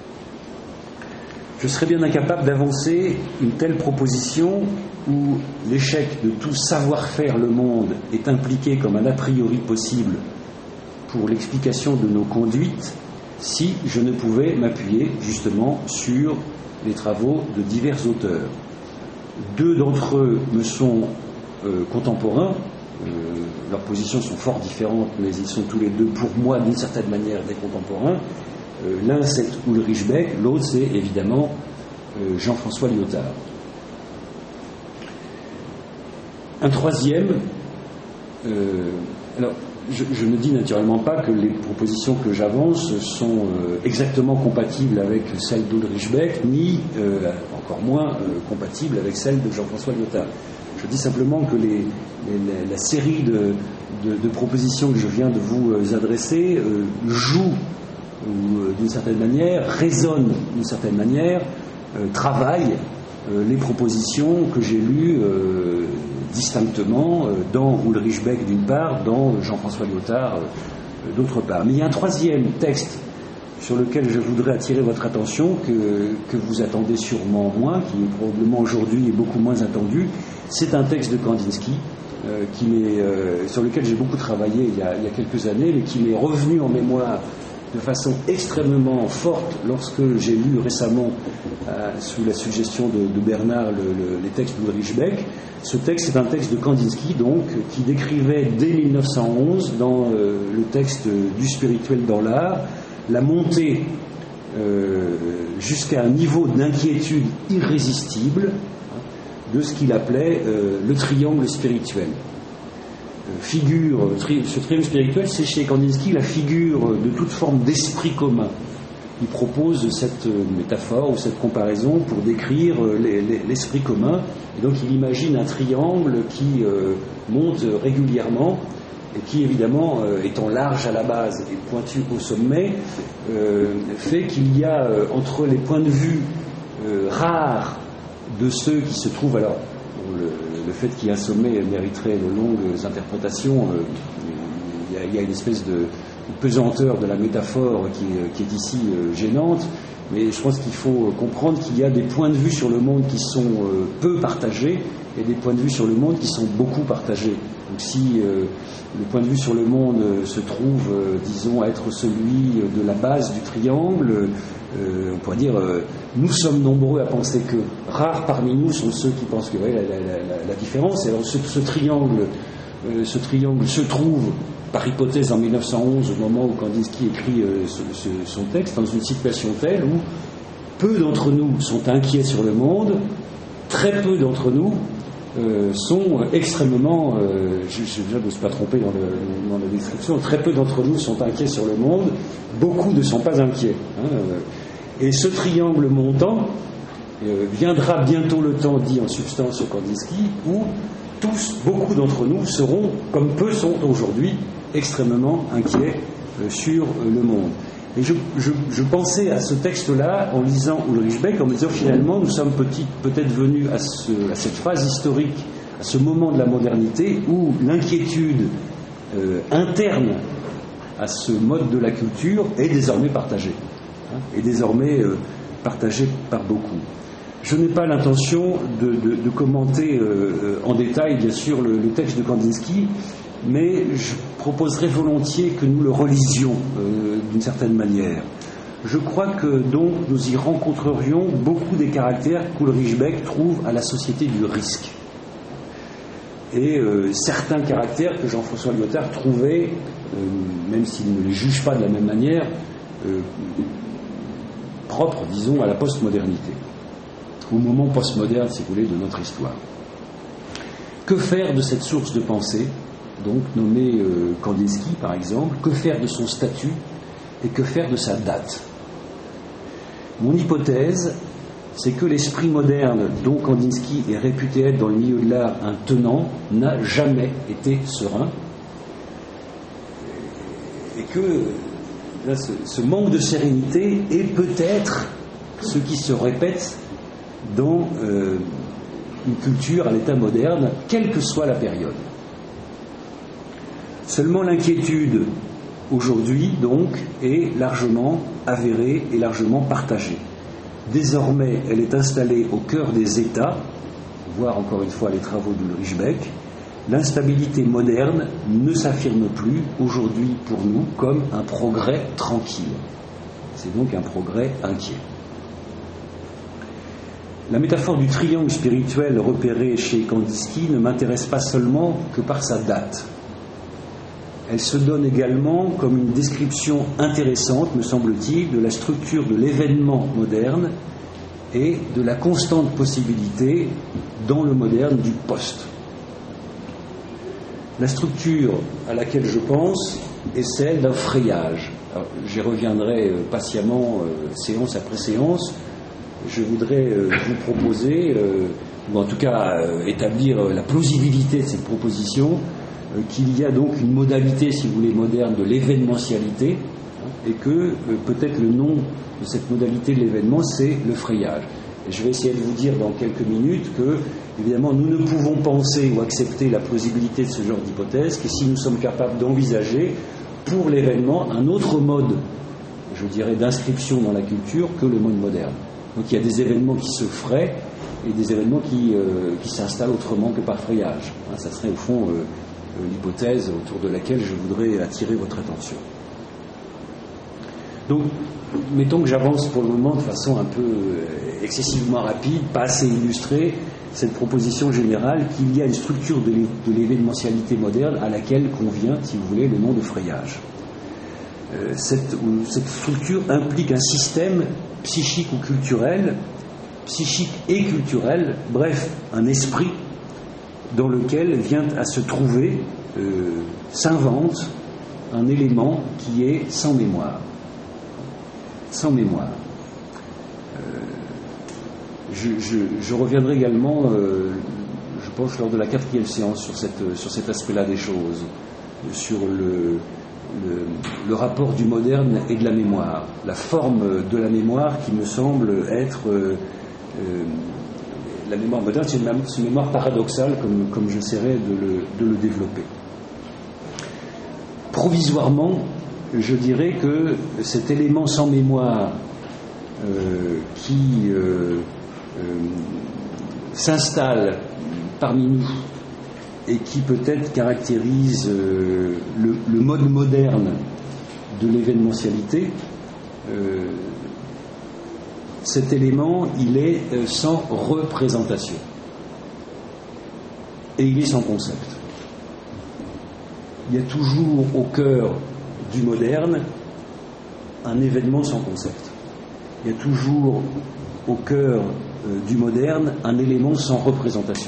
Je serais bien incapable d'avancer une telle proposition où l'échec de tout savoir-faire le monde est impliqué comme un a priori possible pour l'explication de nos conduites si je ne pouvais m'appuyer justement sur les travaux de divers auteurs. Deux d'entre eux me sont euh, contemporains, euh, leurs positions sont fort différentes, mais ils sont tous les deux pour moi d'une certaine manière des contemporains. Euh, l'un c'est Ulrich Beck, l'autre c'est évidemment euh, Jean-François Lyotard. Un troisième, euh, alors je, je ne dis naturellement pas que les propositions que j'avance sont euh, exactement compatibles avec celles d'Ulrich Beck, ni euh, encore moins euh, compatibles avec celles de Jean-François Lyotard. Je dis simplement que les, les, la série de, de, de propositions que je viens de vous euh, adresser euh, joue ou euh, d'une certaine manière, résonne d'une certaine manière, euh, travaille euh, les propositions que j'ai lues euh, distinctement euh, dans Ulrich Beck d'une part, dans Jean-François Lyotard euh, d'autre part. Mais il y a un troisième texte sur lequel je voudrais attirer votre attention, que, que vous attendez sûrement moins, qui est probablement aujourd'hui est beaucoup moins attendu. C'est un texte de Kandinsky, euh, qui m'est, euh, sur lequel j'ai beaucoup travaillé il y, a, il y a quelques années, mais qui m'est revenu en mémoire de façon extrêmement forte lorsque j'ai lu récemment, euh, sous la suggestion de, de Bernard, le, le, les textes d'Ulrich Beck. Ce texte est un texte de Kandinsky, donc, qui décrivait dès mille neuf cent onze, dans euh, le texte du spirituel dans l'art, la montée euh, jusqu'à un niveau d'inquiétude irrésistible de ce qu'il appelait euh, le triangle spirituel. Euh, figure, tri- ce triangle spirituel, c'est chez Kandinsky la figure de toute forme d'esprit commun. Il propose cette euh, métaphore ou cette comparaison pour décrire euh, les, les, l'esprit commun. Et donc il imagine un triangle qui euh, monte régulièrement et qui, évidemment, euh, étant large à la base et pointu au sommet, euh, fait qu'il y a euh, entre les points de vue euh, rares de ceux qui se trouvent, alors le, le fait qu'il y ait un sommet mériterait de longues interprétations, euh, il, y a, il y a une espèce de, de pesanteur de la métaphore qui, qui est ici euh, gênante, mais je pense qu'il faut comprendre qu'il y a des points de vue sur le monde qui sont euh, peu partagés et des points de vue sur le monde qui sont beaucoup partagés. Donc si euh, le point de vue sur le monde euh, se trouve, euh, disons, à être celui de la base du triangle, euh, on pourrait dire, euh, nous sommes nombreux à penser que rares parmi nous sont ceux qui pensent que ouais, la, la, la, la différence. Et alors ce, ce triangle, euh, ce triangle se trouve, par hypothèse, en mille neuf cent onze, au moment où Kandinsky écrit euh, ce, ce, son texte, dans une situation telle où peu d'entre nous sont inquiets sur le monde, très peu d'entre nous Euh, sont extrêmement, euh, je ne me suis pas trompé dans, le, dans la description, très peu d'entre nous sont inquiets sur le monde, beaucoup ne sont pas inquiets. Hein, et ce triangle montant, euh, viendra bientôt le temps, dit en substance sur Kandinsky, où tous, beaucoup d'entre nous seront, comme peu sont aujourd'hui, extrêmement inquiets euh, sur euh, le monde. Et je, je, je pensais à ce texte-là en lisant Ulrich Beck, en me disant finalement nous sommes petit, peut-être venus à, ce, à cette phase historique, à ce moment de la modernité où l'inquiétude euh, interne à ce mode de la culture est désormais partagée, hein, est désormais euh, partagée par beaucoup. Je n'ai pas l'intention de, de, de commenter euh, en détail, bien sûr, le, le texte de Kandinsky, mais je proposerais volontiers que nous le relisions euh, d'une certaine manière. Je crois que donc nous y rencontrerions beaucoup des caractères qu'Ulrich Beck trouve à la société du risque. Et euh, certains caractères que Jean-François Lyotard trouvait, euh, même s'il ne les juge pas de la même manière, euh, propres, disons, à la postmodernité, au moment postmoderne, si vous voulez, de notre histoire. Que faire de cette source de pensée, donc nommé euh, Kandinsky par exemple, que faire de son statut et que faire de sa date? Mon hypothèse, c'est que l'esprit moderne dont Kandinsky est réputé être dans le milieu de l'art un tenant n'a jamais été serein et que là, ce, ce manque de sérénité est peut-être ce qui se répète dans euh, une culture à l'état moderne, quelle que soit la période. Seulement l'inquiétude aujourd'hui donc est largement avérée et largement partagée. Désormais, elle est installée au cœur des États, voir encore une fois les travaux d'Ulrich Beck. L'instabilité moderne ne s'affirme plus aujourd'hui pour nous comme un progrès tranquille. C'est donc un progrès inquiet. La métaphore du triangle spirituel repéré chez Kandinsky ne m'intéresse pas seulement que par sa date. Elle se donne également comme une description intéressante, me semble-t-il, de la structure de l'événement moderne et de la constante possibilité dans le moderne du poste. La structure à laquelle je pense est celle d'un frayage. Alors, j'y reviendrai euh, patiemment, euh, séance après séance. Je voudrais euh, vous proposer, euh, ou en tout cas euh, établir euh, la plausibilité de cette proposition, euh, qu'il y a donc une modalité, si vous voulez, moderne de l'événementialité, hein, et que euh, peut-être le nom de cette modalité de l'événement, c'est le frayage. Et je vais essayer de vous dire dans quelques minutes que, évidemment, nous ne pouvons penser ou accepter la plausibilité de ce genre d'hypothèse que si nous sommes capables d'envisager pour l'événement un autre mode, je dirais, d'inscription dans la culture que le mode moderne. Donc il y a des événements qui se feraient et des événements qui, euh, qui s'installent autrement que par frayage. Hein, ça serait au fond euh, euh, l'hypothèse autour de laquelle je voudrais attirer votre attention. Donc, mettons que j'avance pour le moment de façon un peu euh, excessivement rapide, pas assez illustrée, cette proposition générale qu'il y a une structure de, l'é- de l'événementialité moderne à laquelle convient, si vous voulez, le nom de frayage. Euh, cette, cette structure implique un système psychique ou culturel, psychique et culturel, bref, un esprit dans lequel vient à se trouver, euh, s'invente un élément qui est sans mémoire. Sans mémoire. Euh, je, je, je reviendrai également, euh, je pense, lors de la quatrième séance sur, cette, sur cet aspect-là des choses, sur le... Le, le rapport du moderne et de la mémoire, la forme de la mémoire qui me semble être euh, euh, la mémoire moderne, c'est une, c'est une mémoire paradoxale comme, comme j'essaierai de le, de le développer. Provisoirement, je dirais que cet élément sans mémoire euh, qui euh, euh, s'installe parmi nous et qui peut-être caractérise euh, le, le mode moderne de l'événementialité, euh, cet élément, il est euh, sans représentation. Et il est sans concept. Il y a toujours au cœur du moderne un événement sans concept. Il y a toujours au cœur euh, du moderne un élément sans représentation.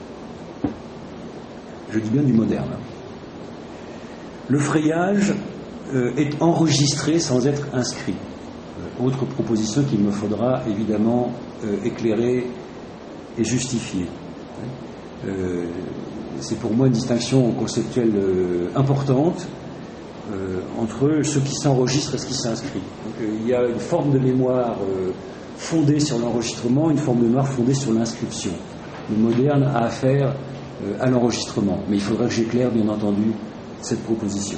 Je dis bien du moderne. Le frayage euh, est enregistré sans être inscrit. Euh, autre proposition qu'il me faudra évidemment euh, éclairer et justifier. Euh, c'est pour moi une distinction conceptuelle euh, importante euh, entre ce qui s'enregistre et ce qui s'inscrit. Donc, euh, il y a une forme de mémoire euh, fondée sur l'enregistrement, une forme de mémoire fondée sur l'inscription. Le moderne a affaire à l'enregistrement, mais il faudra que j'éclaire bien entendu cette proposition.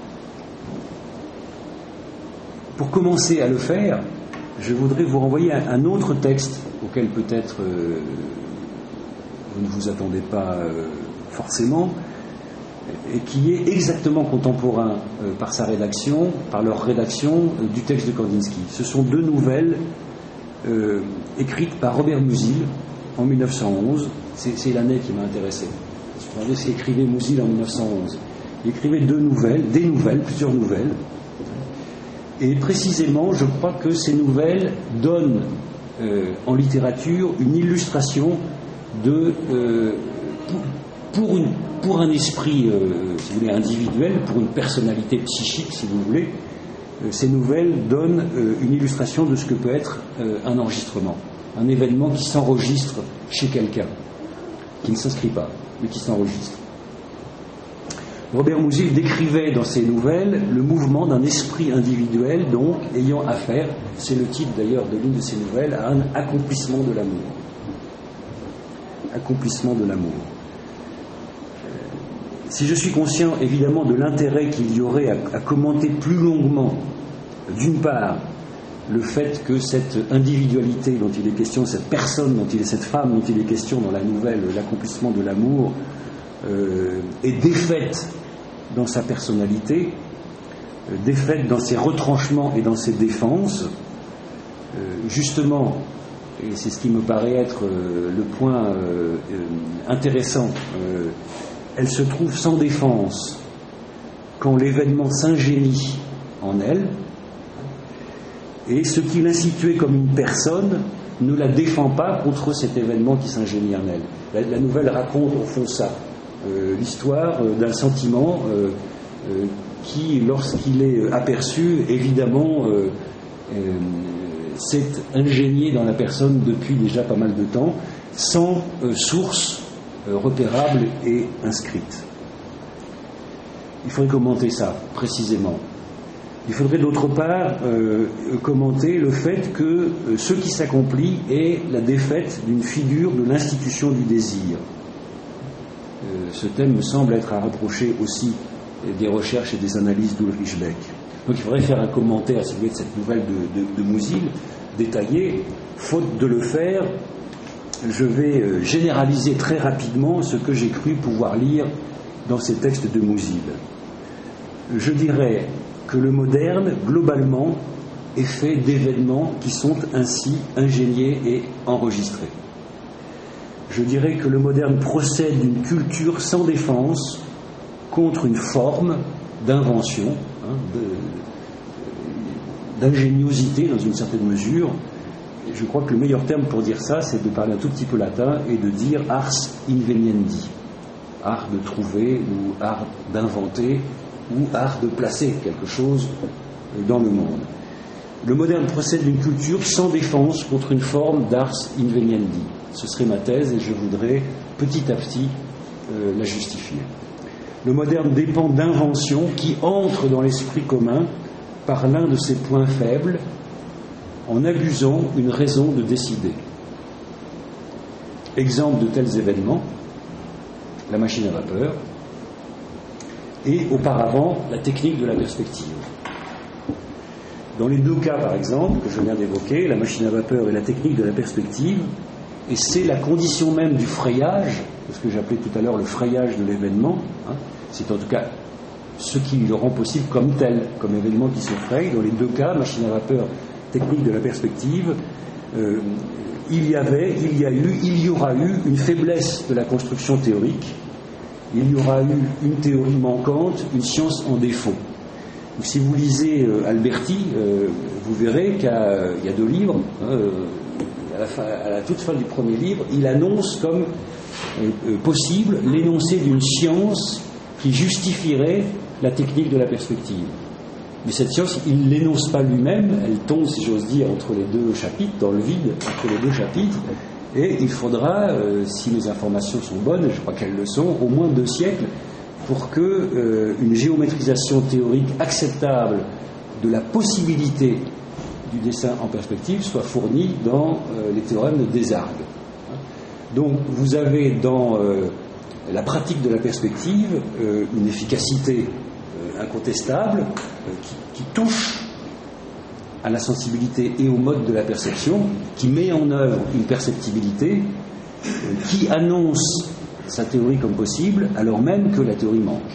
Pour commencer à le faire, je voudrais vous renvoyer à un autre texte auquel peut-être euh, vous ne vous attendez pas euh, forcément, et qui est exactement contemporain euh, par sa rédaction, par leur rédaction euh, du texte de Kandinsky. Ce sont deux nouvelles euh, écrites par Robert Musil en mille neuf cent onze. C'est, c'est l'année qui m'a intéressé. Je me demandais ce qu'écrivait Musil en mille neuf cent onze. Il écrivait deux nouvelles, des nouvelles, plusieurs nouvelles. Et précisément, je crois que ces nouvelles donnent euh, en littérature une illustration de euh, pour, pour, une, pour un esprit, euh, si vous voulez, individuel, pour une personnalité psychique, si vous voulez. Euh, ces nouvelles donnent euh, une illustration de ce que peut être euh, un enregistrement, un événement qui s'enregistre chez quelqu'un, qui ne s'inscrit pas, mais qui s'enregistre. Robert Musil décrivait dans ses nouvelles le mouvement d'un esprit individuel, donc ayant affaire, c'est le titre d'ailleurs de l'une de ses nouvelles, à un accomplissement de l'amour. Accomplissement de l'amour. si je suis conscient évidemment de l'intérêt qu'il y aurait à, à commenter plus longuement, d'une part, le fait que cette individualité dont il est question, cette personne dont il est, cette femme dont il est question dans la nouvelle, l'accomplissement de l'amour, euh, est défaite dans sa personnalité, euh, défaite dans ses retranchements et dans ses défenses, euh, justement, et c'est ce qui me paraît être euh, le point euh, euh, intéressant, euh, elle se trouve sans défense quand l'événement s'ingénie en elle, et ce qui l'instituait comme une personne ne la défend pas contre cet événement qui s'ingénie en elle. La, la nouvelle raconte au fond ça, euh, l'histoire euh, d'un sentiment euh, euh, qui, lorsqu'il est aperçu, évidemment, euh, euh, s'est ingénié dans la personne depuis déjà pas mal de temps, sans euh, source euh, repérable et inscrite. Il faudrait commenter ça, précisément. Il faudrait d'autre part euh, commenter le fait que euh, ce qui s'accomplit est la défaite d'une figure de l'institution du désir. Euh, ce thème me semble être à rapprocher aussi des recherches et des analyses d'Ulrich Beck. Donc il faudrait faire un commentaire à celui de cette nouvelle de, de, de Musil, détaillé. Faute de le faire, je vais euh, généraliser très rapidement ce que j'ai cru pouvoir lire dans ces textes de Musil. Je dirais que le moderne, globalement, est fait d'événements qui sont ainsi ingéniés et enregistrés. Je dirais que le moderne procède d'une culture sans défense contre une forme d'invention, hein, de, d'ingéniosité dans une certaine mesure. Je crois que le meilleur terme pour dire ça, c'est de parler un tout petit peu latin et de dire ars inveniendi, art de trouver ou art d'inventer, ou art de placer quelque chose dans le monde. Le moderne procède d'une culture sans défense contre une forme d'ars inveniendi. Ce serait ma thèse et je voudrais petit à petit euh, la justifier. Le moderne dépend d'inventions qui entrent dans l'esprit commun par l'un de ses points faibles en abusant une raison de décider. Exemple de tels événements, la machine à vapeur, et auparavant la technique de la perspective. Dans les deux cas, par exemple, que je viens d'évoquer, la machine à vapeur et la technique de la perspective, et c'est la condition même du frayage, ce que j'appelais tout à l'heure le frayage de l'événement, hein, c'est en tout cas ce qui le rend possible comme tel, comme événement qui se fraye. Dans les deux cas, machine à vapeur, technique de la perspective, euh, il y avait, il y a eu, il y aura eu une faiblesse de la construction théorique. Il y aura eu une théorie manquante, une science en défaut. Donc, si vous lisez euh, Alberti, euh, vous verrez qu'il y a, il y a deux livres. Euh, à, la fin, à la toute fin du premier livre, il annonce comme euh, euh, possible l'énoncé d'une science qui justifierait la technique de la perspective. Mais cette science, il ne l'énonce pas lui-même, elle tombe, si j'ose dire, entre les deux chapitres, dans le vide, entre les deux chapitres. Et il faudra, euh, si mes informations sont bonnes, je crois qu'elles le sont, au moins deux siècles pour que euh, une géométrisation théorique acceptable de la possibilité du dessin en perspective soit fournie dans euh, les théorèmes de Desargues. Donc vous avez dans euh, la pratique de la perspective euh, une efficacité euh, incontestable euh, qui, qui touche à la sensibilité et au mode de la perception, qui met en œuvre une perceptibilité, euh, qui annonce sa théorie comme possible, alors même que la théorie manque.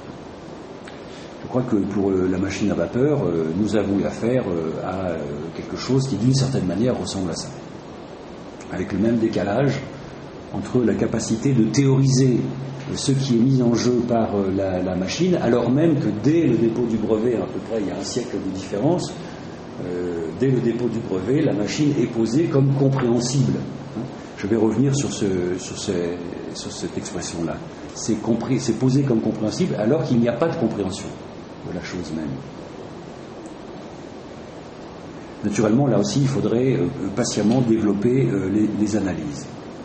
Je crois que pour euh, la machine à vapeur, euh, nous avons affaire euh, à euh, quelque chose qui, d'une certaine manière, ressemble à ça, avec le même décalage entre la capacité de théoriser euh, ce qui est mis en jeu par euh, la, la machine, alors même que dès le dépôt du brevet, à peu près il y a un siècle de différence, Euh, dès le dépôt du brevet, la machine est posée comme compréhensible. Je vais revenir sur, ce, sur, ce, sur cette expression-là. C'est, compris, c'est posé comme compréhensible alors qu'il n'y a pas de compréhension de la chose même. Naturellement, là aussi, il faudrait euh, patiemment développer euh, les, les analyses.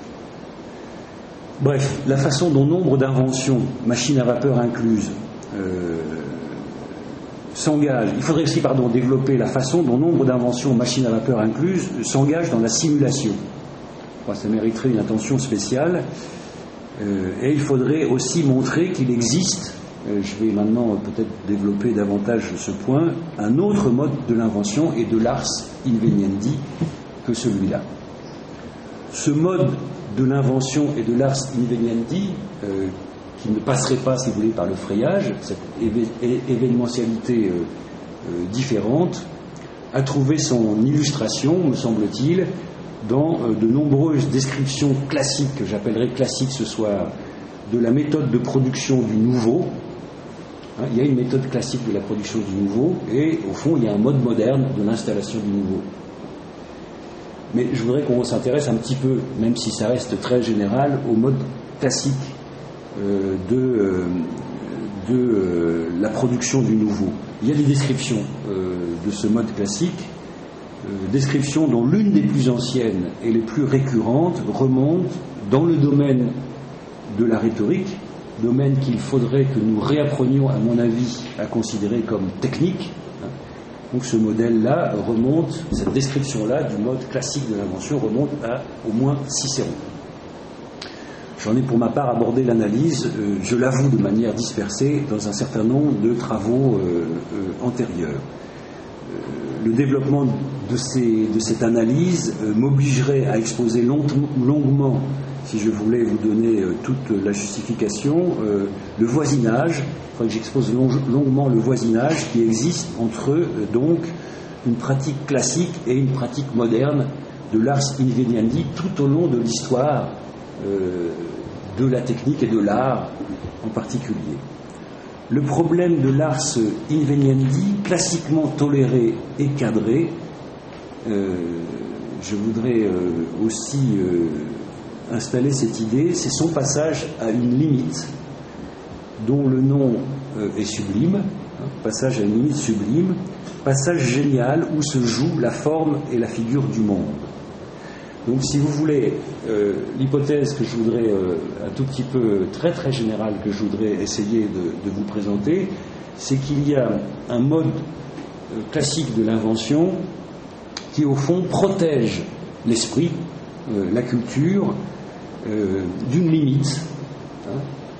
Bref, la façon dont nombre d'inventions, machines à vapeur incluses, euh, s'engage, il faudrait aussi pardon, développer la façon dont nombre d'inventions, machines à vapeur incluses, s'engagent dans la simulation. Enfin, ça mériterait une attention spéciale. Euh, et il faudrait aussi montrer qu'il existe, euh, je vais maintenant peut-être développer davantage ce point, un autre mode de l'invention et de l'ars inveniendi que celui-là. Ce mode de l'invention et de l'ars inveniendi, euh, qui ne passerait pas, si vous voulez, par le frayage, cette éve- é- événementialité euh, euh, différente, a trouvé son illustration, me semble-t-il, dans euh, de nombreuses descriptions classiques, que j'appellerai classiques ce soir, de la méthode de production du nouveau. Hein, il y a une méthode classique de la production du nouveau, et au fond, il y a un mode moderne de l'installation du nouveau. Mais je voudrais qu'on s'intéresse un petit peu, même si ça reste très général, au mode classique euh, de, euh, de euh, la production du nouveau. Il y a des descriptions euh, de ce mode classique, euh, descriptions dont l'une des plus anciennes et les plus récurrentes remonte dans le domaine de la rhétorique, domaine qu'il faudrait que nous réapprenions, à mon avis, à considérer comme technique. Donc ce modèle-là remonte, cette description-là du mode classique de l'invention remonte à au moins Cicéron. J'en ai pour ma part abordé l'analyse, euh, je l'avoue de manière dispersée, dans un certain nombre de travaux euh, euh, antérieurs. Euh, le développement de, ces, de cette analyse euh, m'obligerait à exposer long, longuement, si je voulais vous donner euh, toute la justification, euh, le voisinage. Il faudrait que j'expose long, longuement le voisinage qui existe entre euh, donc une pratique classique et une pratique moderne de l'ars inveniendi tout au long de l'histoire euh, de la technique et de l'art en particulier. Le problème de l'ars inveniendi, classiquement toléré et cadré, euh, je voudrais euh, aussi euh, installer cette idée, c'est son passage à une limite dont le nom euh, est sublime, hein, passage à une limite sublime, passage génial où se joue la forme et la figure du monde. Donc si vous voulez, euh, l'hypothèse que je voudrais, euh, un tout petit peu très très générale, que je voudrais essayer de, de vous présenter, c'est qu'il y a un mode euh, classique de l'invention qui au fond protège l'esprit, euh, la culture, euh, d'une limite, hein,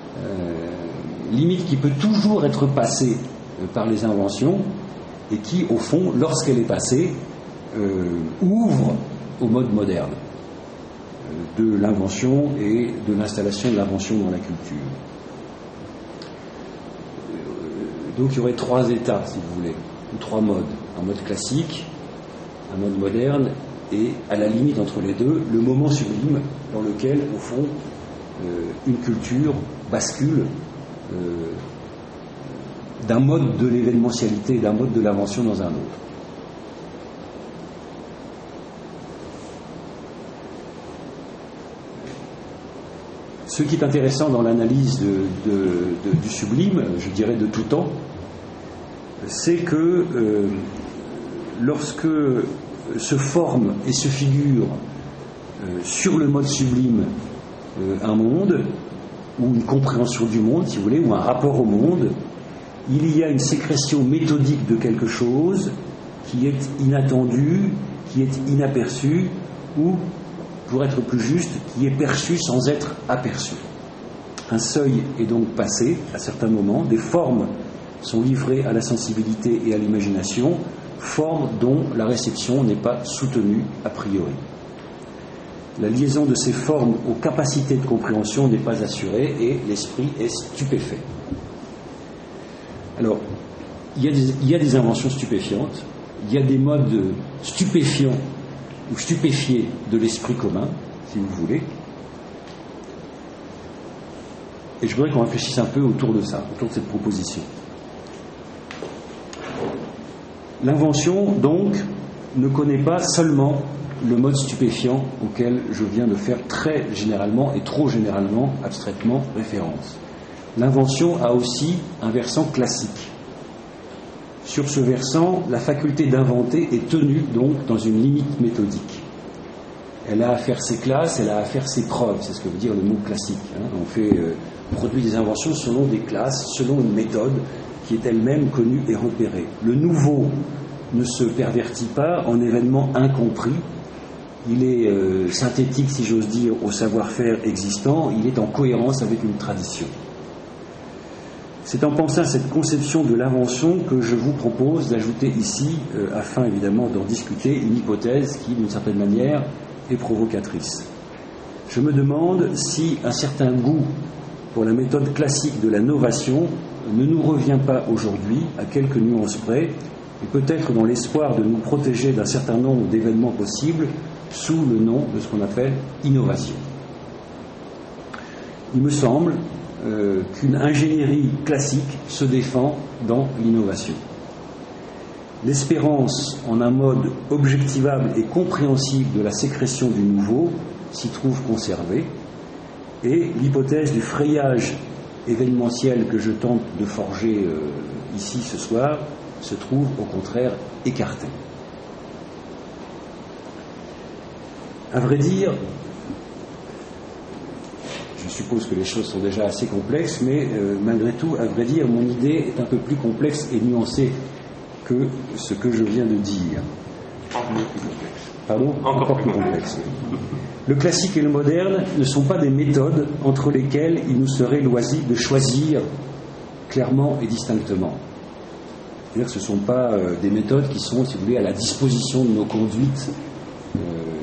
euh, limite qui peut toujours être passée euh, par les inventions et qui au fond, lorsqu'elle est passée, euh, ouvre au mode moderne de l'invention et de l'installation de l'invention dans la culture. Donc il y aurait trois états, si vous voulez, ou trois modes. Un mode classique, un mode moderne, et à la limite entre les deux, le moment sublime dans lequel, au fond, euh, une culture bascule euh, d'un mode de l'événementialité, d'un mode de l'invention dans un autre. Ce qui est intéressant dans l'analyse de, de, de, du sublime, je dirais de tout temps, c'est que euh, lorsque se forme et se figure euh, sur le mode sublime euh, un monde, ou une compréhension du monde, si vous voulez, ou un rapport au monde, il y a une sécrétion méthodique de quelque chose qui est inattendu, qui est inaperçu, ou pour être plus juste, qui est perçu sans être aperçu. Un seuil est donc passé à certains moments, des formes sont livrées à la sensibilité et à l'imagination, formes dont la réception n'est pas soutenue a priori. La liaison de ces formes aux capacités de compréhension n'est pas assurée et l'esprit est stupéfait. Alors, il y a des, il y a des inventions stupéfiantes, il y a des modes stupéfiants ou stupéfié de l'esprit commun, si vous voulez. Et je voudrais qu'on réfléchisse un peu autour de ça, autour de cette proposition. L'invention, donc, ne connaît pas seulement le mode stupéfiant auquel je viens de faire très généralement et trop généralement, abstraitement, référence. L'invention a aussi un versant classique. Sur ce versant, la faculté d'inventer est tenue donc dans une limite méthodique. Elle a à faire ses classes, elle a à faire ses preuves, c'est ce que veut dire le mot classique. Hein. On fait euh, produit des inventions selon des classes, selon une méthode qui est elle-même connue et repérée. Le nouveau ne se pervertit pas en événements incompris, il est euh, synthétique, si j'ose dire, au savoir-faire existant, il est en cohérence avec une tradition. C'est en pensant à cette conception de l'invention que je vous propose d'ajouter ici, euh, afin évidemment d'en discuter, une hypothèse qui, d'une certaine manière, est provocatrice. Je me demande si un certain goût pour la méthode classique de la novation ne nous revient pas aujourd'hui, à quelques nuances près, et peut-être dans l'espoir de nous protéger d'un certain nombre d'événements possibles, sous le nom de ce qu'on appelle innovation. Il me semble euh, qu'une ingénierie classique se défend dans l'innovation. L'espérance en un mode objectivable et compréhensible de la sécrétion du nouveau s'y trouve conservée, et l'hypothèse du frayage événementiel que je tente de forger euh, ici ce soir se trouve au contraire écartée. À vrai dire, je suppose que les choses sont déjà assez complexes, mais euh, malgré tout, à vrai dire, mon idée est un peu plus complexe et nuancée que ce que je viens de dire. Encore plus complexe. Pardon ? Encore, Encore plus complexe. Oui. Le classique et le moderne ne sont pas des méthodes entre lesquelles il nous serait loisible de choisir clairement et distinctement. C'est-à-dire que ce ne sont pas euh, des méthodes qui sont, si vous voulez, à la disposition de nos conduites. Euh,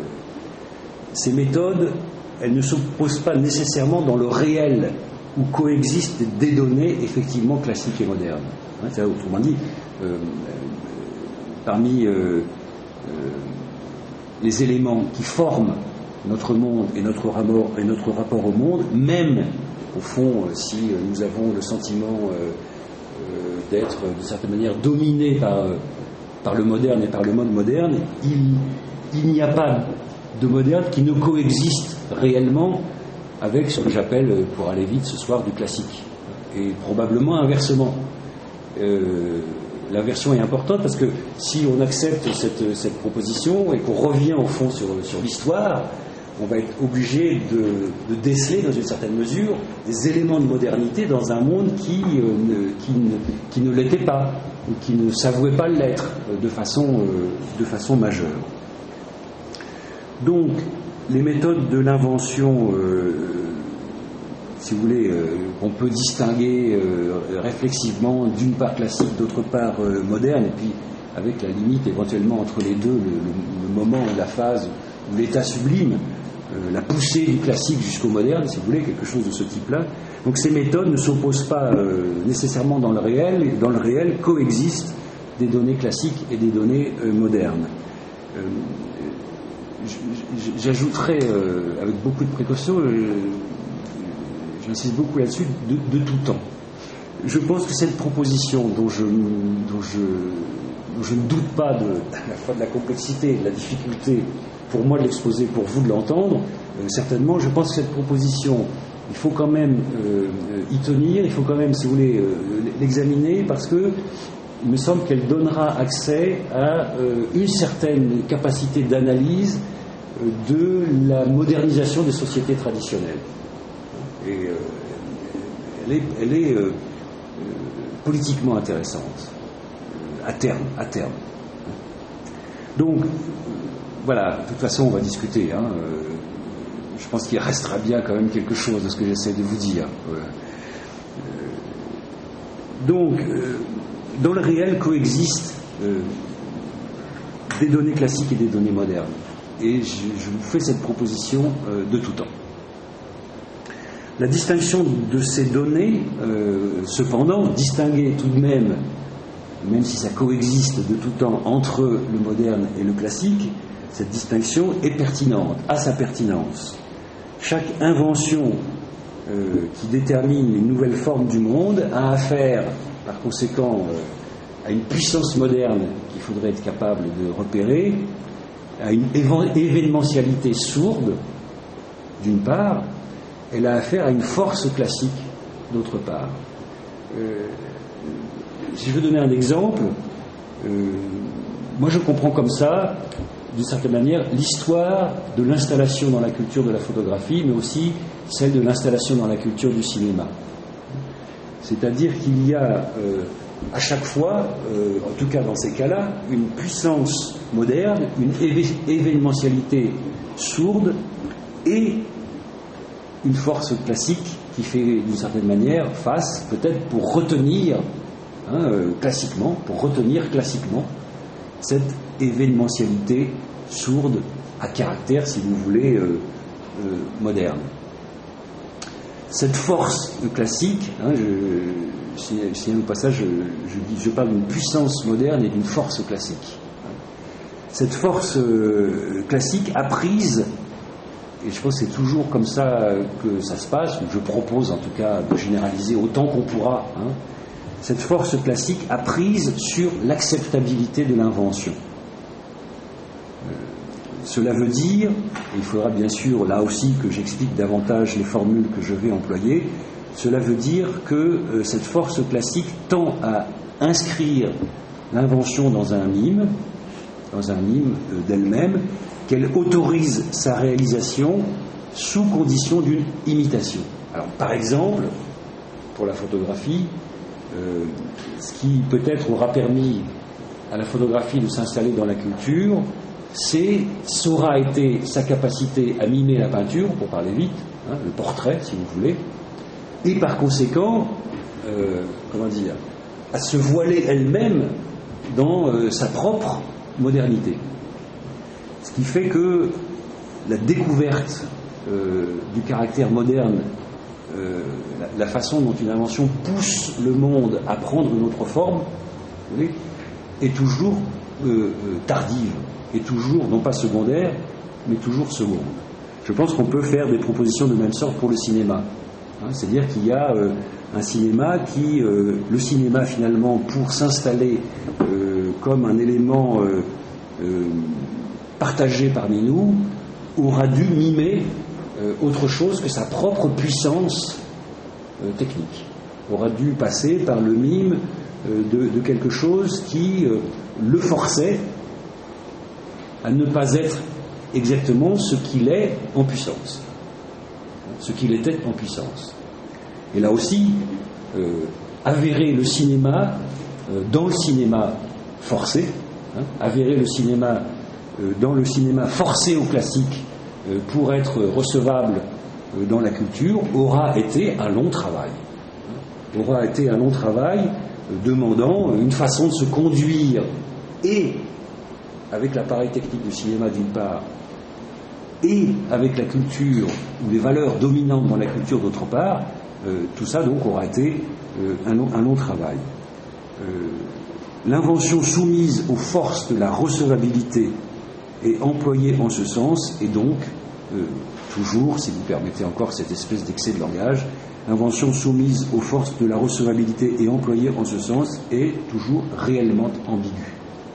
ces méthodes, elles ne s'opposent pas nécessairement dans le réel, où coexistent des données effectivement classiques et modernes. Hein, c'est autrement dit, euh, parmi euh, euh, les éléments qui forment notre monde et notre rapport, et notre rapport au monde, même au fond, si nous avons le sentiment euh, euh, d'être d'une certaine manière dominé par, euh, par le moderne et par le monde moderne, il, il n'y a pas de moderne qui ne coexiste réellement avec ce que j'appelle, pour aller vite ce soir, du classique. Et probablement inversement. Euh, L'inversion est importante parce que si on accepte cette, cette proposition et qu'on revient au fond sur, sur l'histoire, on va être obligé de, de déceler dans une certaine mesure des éléments de modernité dans un monde qui, euh, ne, qui, ne, qui ne l'était pas ou qui ne s'avouait pas l'être de façon, euh, de façon majeure. Donc, les méthodes de l'invention, euh, si vous voulez, euh, qu'on peut distinguer euh, réflexivement, d'une part classique, d'autre part euh, moderne, et puis avec la limite éventuellement entre les deux, le, le, le moment ou la phase ou l'état sublime, euh, la poussée du classique jusqu'au moderne, si vous voulez, quelque chose de ce type-là. Donc ces méthodes ne s'opposent pas euh, nécessairement dans le réel, et dans le réel coexistent des données classiques et des données euh, modernes. Euh, J'ajouterais, euh, avec beaucoup de précautions, euh, j'insiste beaucoup là-dessus, de, de tout temps. Je pense que cette proposition dont je, dont je, dont je ne doute pas de, à la fois de la complexité et de la difficulté pour moi de l'exposer, pour vous de l'entendre, euh, certainement, je pense que cette proposition, il faut quand même euh, y tenir, il faut quand même, si vous voulez, euh, l'examiner, parce que il me semble qu'elle donnera accès à euh, une certaine capacité d'analyse euh, de la modernisation des sociétés traditionnelles. Et euh, elle est, elle est euh, euh, politiquement intéressante, euh, à terme, à terme. Donc, euh, voilà, de toute façon, on va discuter. Hein, euh, je pense qu'il restera bien quand même quelque chose de ce que j'essaie de vous dire. Euh, euh, donc, euh, dans le réel coexistent euh, des données classiques et des données modernes. Et je, je vous fais cette proposition euh, de tout temps. La distinction de ces données, euh, cependant, distinguer tout de même, même si ça coexiste de tout temps entre le moderne et le classique, cette distinction est pertinente, a sa pertinence. Chaque invention euh, qui détermine les nouvelles formes du monde a affaire, par conséquent, euh, à une puissance moderne qu'il faudrait être capable de repérer, à une éve- événementialité sourde, d'une part, elle a affaire à une force classique, d'autre part. Euh, si je veux donner un exemple, euh, moi je comprends comme ça, d'une certaine manière, l'histoire de l'installation dans la culture de la photographie, mais aussi celle de l'installation dans la culture du cinéma. C'est-à-dire qu'il y a, euh, à chaque fois, euh, en tout cas dans ces cas-là, une puissance moderne, une éve- événementialité sourde et une force classique qui fait d'une certaine manière face, peut-être pour retenir, hein, euh, classiquement, pour retenir classiquement cette événementialité sourde à caractère, si vous voulez, euh, euh, moderne. Cette force classique, hein, je, si, si au passage, je, je, dis, je parle d'une puissance moderne et d'une force classique. Cette force euh, classique apprise, et je pense que c'est toujours comme ça que ça se passe, je propose en tout cas de généraliser autant qu'on pourra, hein, cette force classique apprise sur l'acceptabilité de l'invention. Euh, cela veut dire, et il faudra bien sûr là aussi que j'explique davantage les formules que je vais employer, cela veut dire que euh, cette force classique tend à inscrire l'invention dans un mime, dans un mime euh, d'elle-même, qu'elle autorise sa réalisation sous condition d'une imitation. Alors, par exemple, pour la photographie, euh, ce qui peut-être aura permis à la photographie de s'installer dans la culture, c'est, ça aura été sa capacité à mimer la peinture, pour parler vite, hein, le portrait, si vous voulez, et par conséquent, euh, comment dire, à se voiler elle-même dans euh, sa propre modernité. Ce qui fait que la découverte euh, du caractère moderne, euh, la, la façon dont une invention pousse le monde à prendre une autre forme, vous voyez, est toujours euh, euh, tardive, est toujours, non pas secondaire, mais toujours seconde. Je pense qu'on peut faire des propositions de même sorte pour le cinéma. Hein, c'est-à-dire qu'il y a euh, un cinéma qui, euh, le cinéma finalement, pour s'installer euh, comme un élément euh, euh, partagé parmi nous, aura dû mimer euh, autre chose que sa propre puissance euh, technique. Aura dû passer par le mime euh, de, de quelque chose qui euh, le forçait à ne pas être exactement ce qu'il est en puissance. Ce qu'il était en puissance. Et là aussi, euh, avérer le cinéma euh, dans le cinéma forcé, hein, avérer le cinéma dans le cinéma forcé au classique euh, pour être recevable euh, dans la culture aura été un long travail. Aura été un long travail euh, demandant une façon de se conduire et avec l'appareil technique du cinéma d'une part et avec la culture ou les valeurs dominantes dans la culture d'autre part, euh, tout ça donc aura été euh, un, long, un long travail. Euh, l'invention soumise aux forces de la recevabilité et employé en ce sens, et donc, euh, toujours, si vous permettez encore cette espèce d'excès de langage, l'invention soumise aux forces de la recevabilité et employée en ce sens est toujours réellement ambiguë.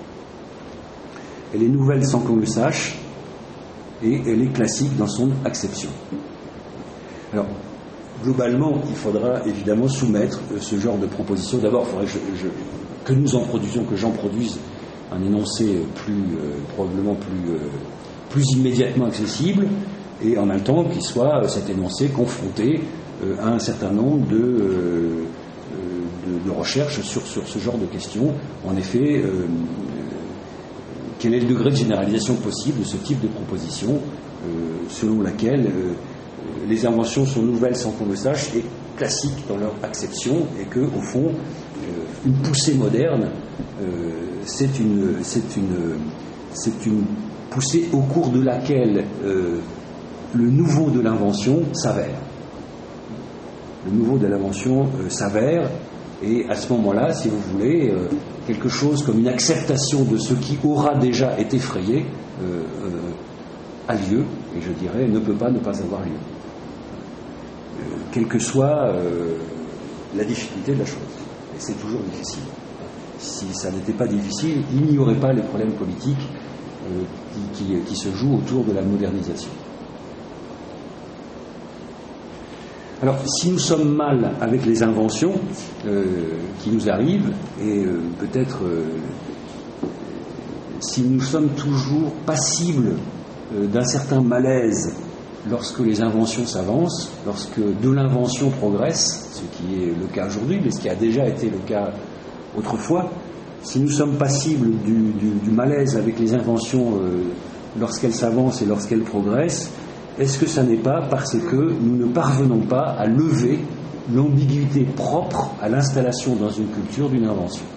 Elle est nouvelle sans qu'on le sache, et elle est classique dans son acception. Alors, globalement, il faudra évidemment soumettre euh, ce genre de proposition. D'abord, il faudrait que, je, je, que nous en produisions, que j'en produise un énoncé plus, euh, probablement plus, euh, plus immédiatement accessible, et en même temps qu'il soit, euh, cet énoncé, confronté euh, à un certain nombre de, euh, de, de recherches sur, sur ce genre de questions. En effet, euh, euh, quel est le degré de généralisation possible de ce type de proposition, euh, selon laquelle euh, les inventions sont nouvelles sans qu'on le sache et classiques dans leur acception, et que, au fond, euh, une poussée moderne, euh, c'est une, c'est une, c'est une poussée au cours de laquelle euh, le nouveau de l'invention s'avère. Le nouveau de l'invention euh, s'avère, et à ce moment-là, si vous voulez, euh, quelque chose comme une acceptation de ce qui aura déjà été frayé euh, euh, a lieu, et je dirais ne peut pas ne pas avoir lieu. Euh, quelle que soit euh, la difficulté de la chose. Et c'est toujours difficile. Si ça n'était pas difficile, il n'y aurait pas les problèmes politiques euh, qui, qui, qui se jouent autour de la modernisation. Alors, si nous sommes mal avec les inventions euh, qui nous arrivent, et euh, peut-être euh, si nous sommes toujours passibles euh, d'un certain malaise lorsque les inventions s'avancent, lorsque de l'invention progresse, ce qui est le cas aujourd'hui, mais ce qui a déjà été le cas autrefois, si nous sommes passibles du, du, du malaise avec les inventions euh, lorsqu'elles s'avancent et lorsqu'elles progressent, est-ce que ça n'est pas parce que nous ne parvenons pas à lever l'ambiguïté propre à l'installation dans une culture d'une invention?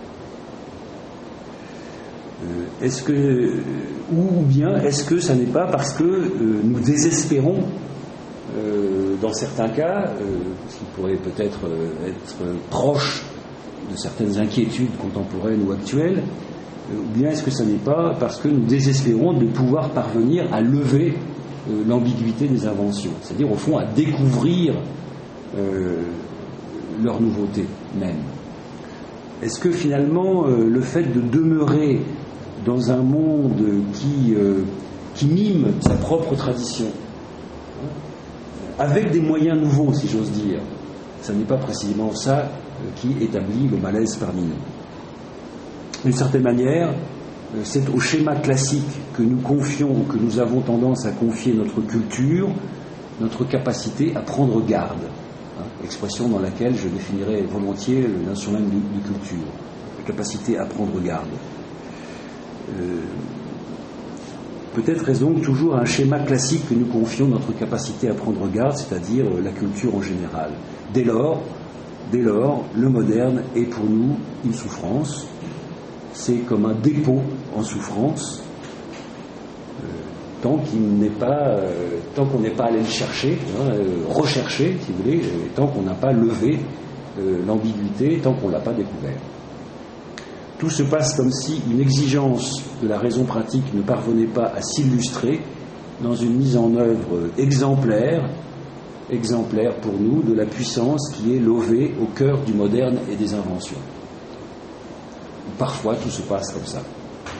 euh, Est-ce que, ou bien est-ce que ça n'est pas parce que euh, nous désespérons euh, dans certains cas, euh, ce qui pourrait peut-être euh, être proche de certaines inquiétudes contemporaines ou actuelles, euh, ou bien est-ce que ça n'est pas parce que nous désespérons de pouvoir parvenir à lever euh, l'ambiguïté des inventions, c'est-à-dire au fond à découvrir euh, leur nouveauté même? Est-ce que finalement euh, le fait de demeurer dans un monde qui, euh, qui mime sa propre tradition, hein, avec des moyens nouveaux, si j'ose dire, ça n'est pas précisément ça euh, qui établit le malaise parmi nous? D'une certaine manière, euh, c'est au schéma classique que nous confions, ou que nous avons tendance à confier notre culture, notre capacité à prendre garde, hein, expression dans laquelle je définirais volontiers la notion même de, de culture, la capacité à prendre garde. Euh, peut-être est-ce donc toujours un schéma classique que nous confions notre capacité à prendre garde, c'est-à-dire euh, la culture en général. Dès lors, dès lors, le moderne est pour nous une souffrance, c'est comme un dépôt en souffrance, euh, tant qu'il n'est pas, euh, tant qu'on n'est pas allé le chercher, hein, euh, rechercher, si vous voulez, euh, tant qu'on n'a pas levé euh, l'ambiguïté, tant qu'on ne l'a pas découvert. Tout se passe comme si une exigence de la raison pratique ne parvenait pas à s'illustrer dans une mise en œuvre exemplaire, exemplaire pour nous, de la puissance qui est levée au cœur du moderne et des inventions. Parfois, tout se passe comme ça.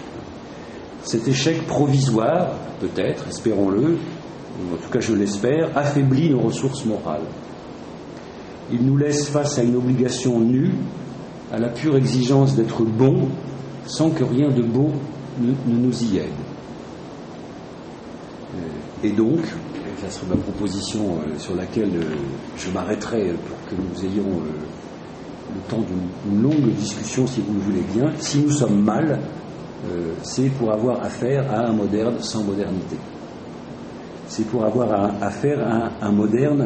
Cet échec provisoire, peut-être, espérons-le, ou en tout cas je l'espère, affaiblit nos ressources morales. Il nous laisse face à une obligation nue, à la pure exigence d'être bon, sans que rien de beau ne, ne nous y aide. Et donc, ça sera ma proposition sur laquelle je m'arrêterai pour que nous ayons le temps d'une longue discussion, si vous le voulez bien. Si nous sommes mal, c'est pour avoir affaire à un moderne sans modernité. C'est pour avoir affaire à un moderne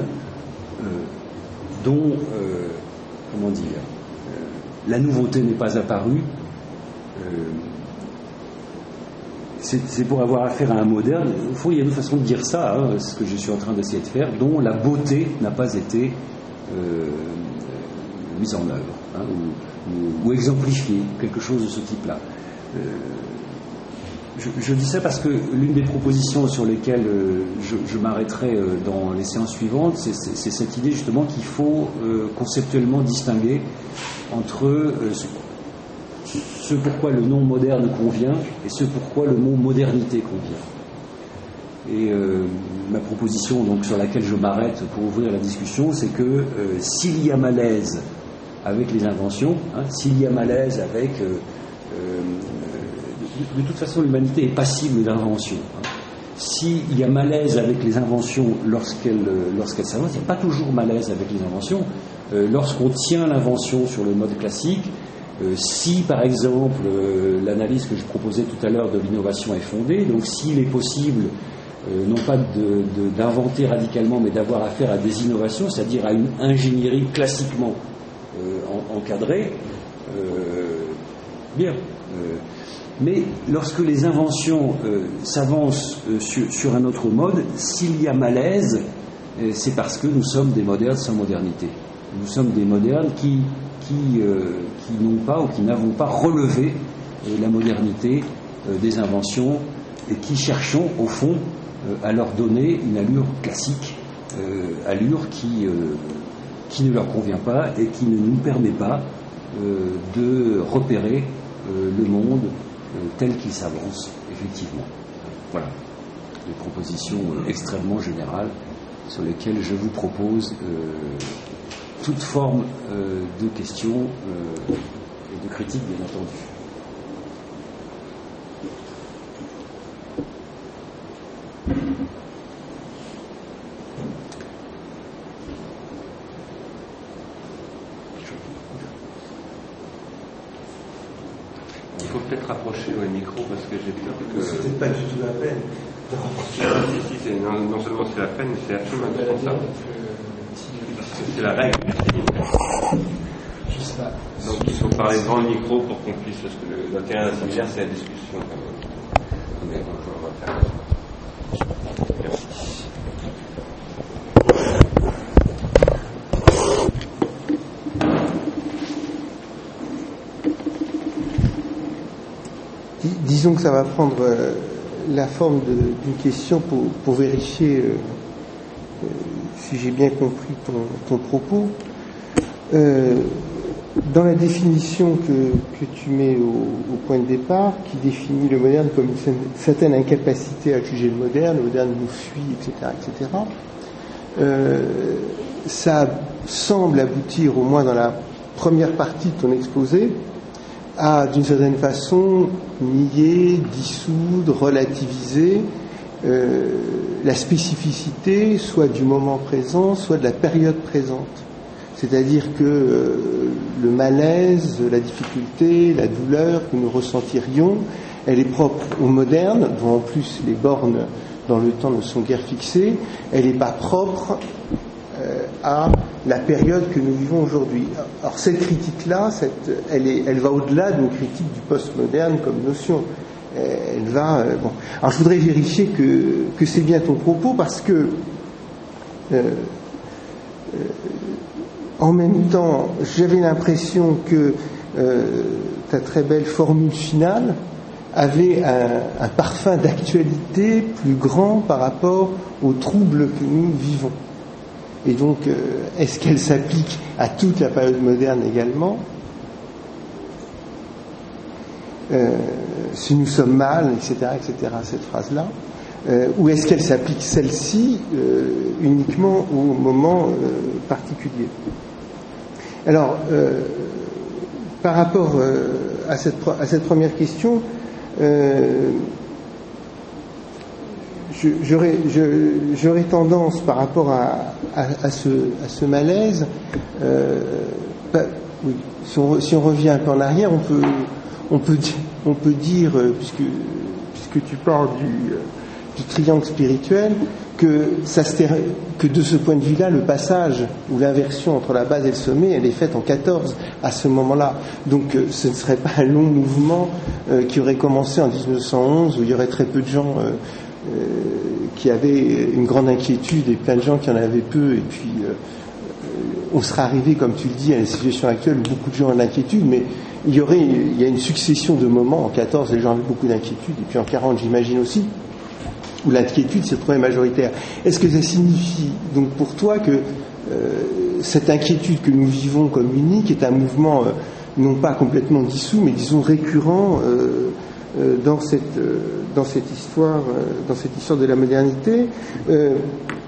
dont, comment dire, la nouveauté n'est pas apparue. Euh, c'est, c'est pour avoir affaire à un moderne. Au fond, il y a une façon de dire ça, hein, ce que je suis en train d'essayer de faire, dont la beauté n'a pas été euh, mise en œuvre, hein, ou, ou, ou exemplifiée, quelque chose de ce type-là. Euh, je, je dis ça parce que l'une des propositions sur lesquelles euh, je, je m'arrêterai euh, dans les séances suivantes, c'est, c'est, c'est cette idée justement qu'il faut euh, conceptuellement distinguer entre euh, ce, ce pourquoi le nom moderne convient et ce pourquoi le mot modernité convient. Et euh, ma proposition donc sur laquelle je m'arrête pour ouvrir la discussion, c'est que euh, s'il y a malaise avec les inventions, hein, s'il y a malaise avec euh, euh, de, de toute façon l'humanité est passible d'invention. Hein. S'il y a malaise avec les inventions lorsqu'elles, lorsqu'elles s'avancent, il n'y a pas toujours malaise avec les inventions. Euh, lorsqu'on tient l'invention sur le mode classique, euh, si par exemple euh, l'analyse que je proposais tout à l'heure de l'innovation est fondée, donc s'il est possible euh, non pas de, de, d'inventer radicalement, mais d'avoir affaire à des innovations, c'est-à-dire à une ingénierie classiquement euh, en, encadrée, euh, bien. Euh, mais lorsque les inventions euh, s'avancent euh, sur, sur un autre mode, s'il y a malaise, euh, c'est parce que nous sommes des modernes sans modernité. Nous sommes des modernes qui, qui, euh, qui n'ont pas ou qui n'avons pas relevé euh, la modernité euh, des inventions et qui cherchons au fond euh, à leur donner une allure classique, euh, allure qui, euh, qui ne leur convient pas et qui ne nous permet pas euh, de repérer euh, le monde euh, tel qu'il s'avance effectivement. Voilà, des propositions euh, extrêmement générales sur lesquelles je vous propose euh, toute forme euh, de questions euh, et de critiques, bien entendu. te rapprocher au micro parce que j'ai peur que. C'est pas du tout la peine. Si, si, c'est, non, non seulement c'est la peine, mais c'est absolument indispensable. C'est la règle du séminaire. Donc il faut parler devant le micro pour qu'on puisse, parce que le, le terrain d'un séminaire, c'est la discussion. Mais bon, on va faire. Merci. Disons que ça va prendre euh, la forme de, d'une question pour, pour vérifier euh, euh, si j'ai bien compris ton, ton propos. Euh, dans la définition que, que tu mets au, au point de départ, qui définit le moderne comme une certaine incapacité à juger le moderne, le moderne nous fuit, et cetera, et cetera, euh, ça semble aboutir, au moins dans la première partie de ton exposé, à, d'une certaine façon, nier, dissoudre, relativiser euh, la spécificité, soit du moment présent, soit de la période présente. C'est-à-dire que euh, le malaise, la difficulté, la douleur que nous ressentirions, elle est propre au moderne, dont en plus les bornes dans le temps ne sont guère fixées, elle n'est pas propre euh, à la période que nous vivons aujourd'hui. Alors cette critique-là, cette, elle, est, elle va au-delà d'une critique du postmoderne comme notion. Elle va. Euh, bon. Alors je voudrais vérifier que, que c'est bien ton propos, parce que euh, euh, en même temps, j'avais l'impression que euh, ta très belle formule finale avait un, un parfum d'actualité plus grand par rapport aux troubles que nous vivons. Et donc, euh, est-ce qu'elle s'applique à toute la période moderne également ? euh, Si nous sommes mal, et cetera, et cetera, cette phrase-là. Euh, ou est-ce qu'elle s'applique, celle-ci, euh, uniquement au moment euh, particulier ? Alors, euh, par rapport euh, à, cette, à cette première question, euh, je, j'aurais, je, j'aurais tendance, par rapport à, à, à, ce, à ce malaise, euh, bah, oui, si, on, si on revient un peu en arrière, on peut, on peut, on peut dire, puisque, puisque tu parles du, du triangle spirituel, que, ça se ter... que de ce point de vue-là, le passage ou l'inversion entre la base et le sommet, elle est faite en quatorze à ce moment-là. Donc euh, ce ne serait pas un long mouvement euh, qui aurait commencé en dix-neuf cent onze, où il y aurait très peu de gens euh, euh, qui avaient une grande inquiétude et plein de gens qui en avaient peu, et puis euh, on serait arrivé, comme tu le dis, à la situation actuelle où beaucoup de gens ont l'inquiétude, mais il y aurait il y a une succession de moments. En quatorze, les gens avaient beaucoup d'inquiétude, et puis en quarante, j'imagine aussi, où l'inquiétude s'est retrouvée majoritaire. Est-ce que ça signifie donc pour toi que euh, cette inquiétude que nous vivons comme unique est un mouvement euh, non pas complètement dissous, mais disons récurrent euh, euh, dans cette euh, dans cette histoire euh, dans cette histoire de la modernité, euh,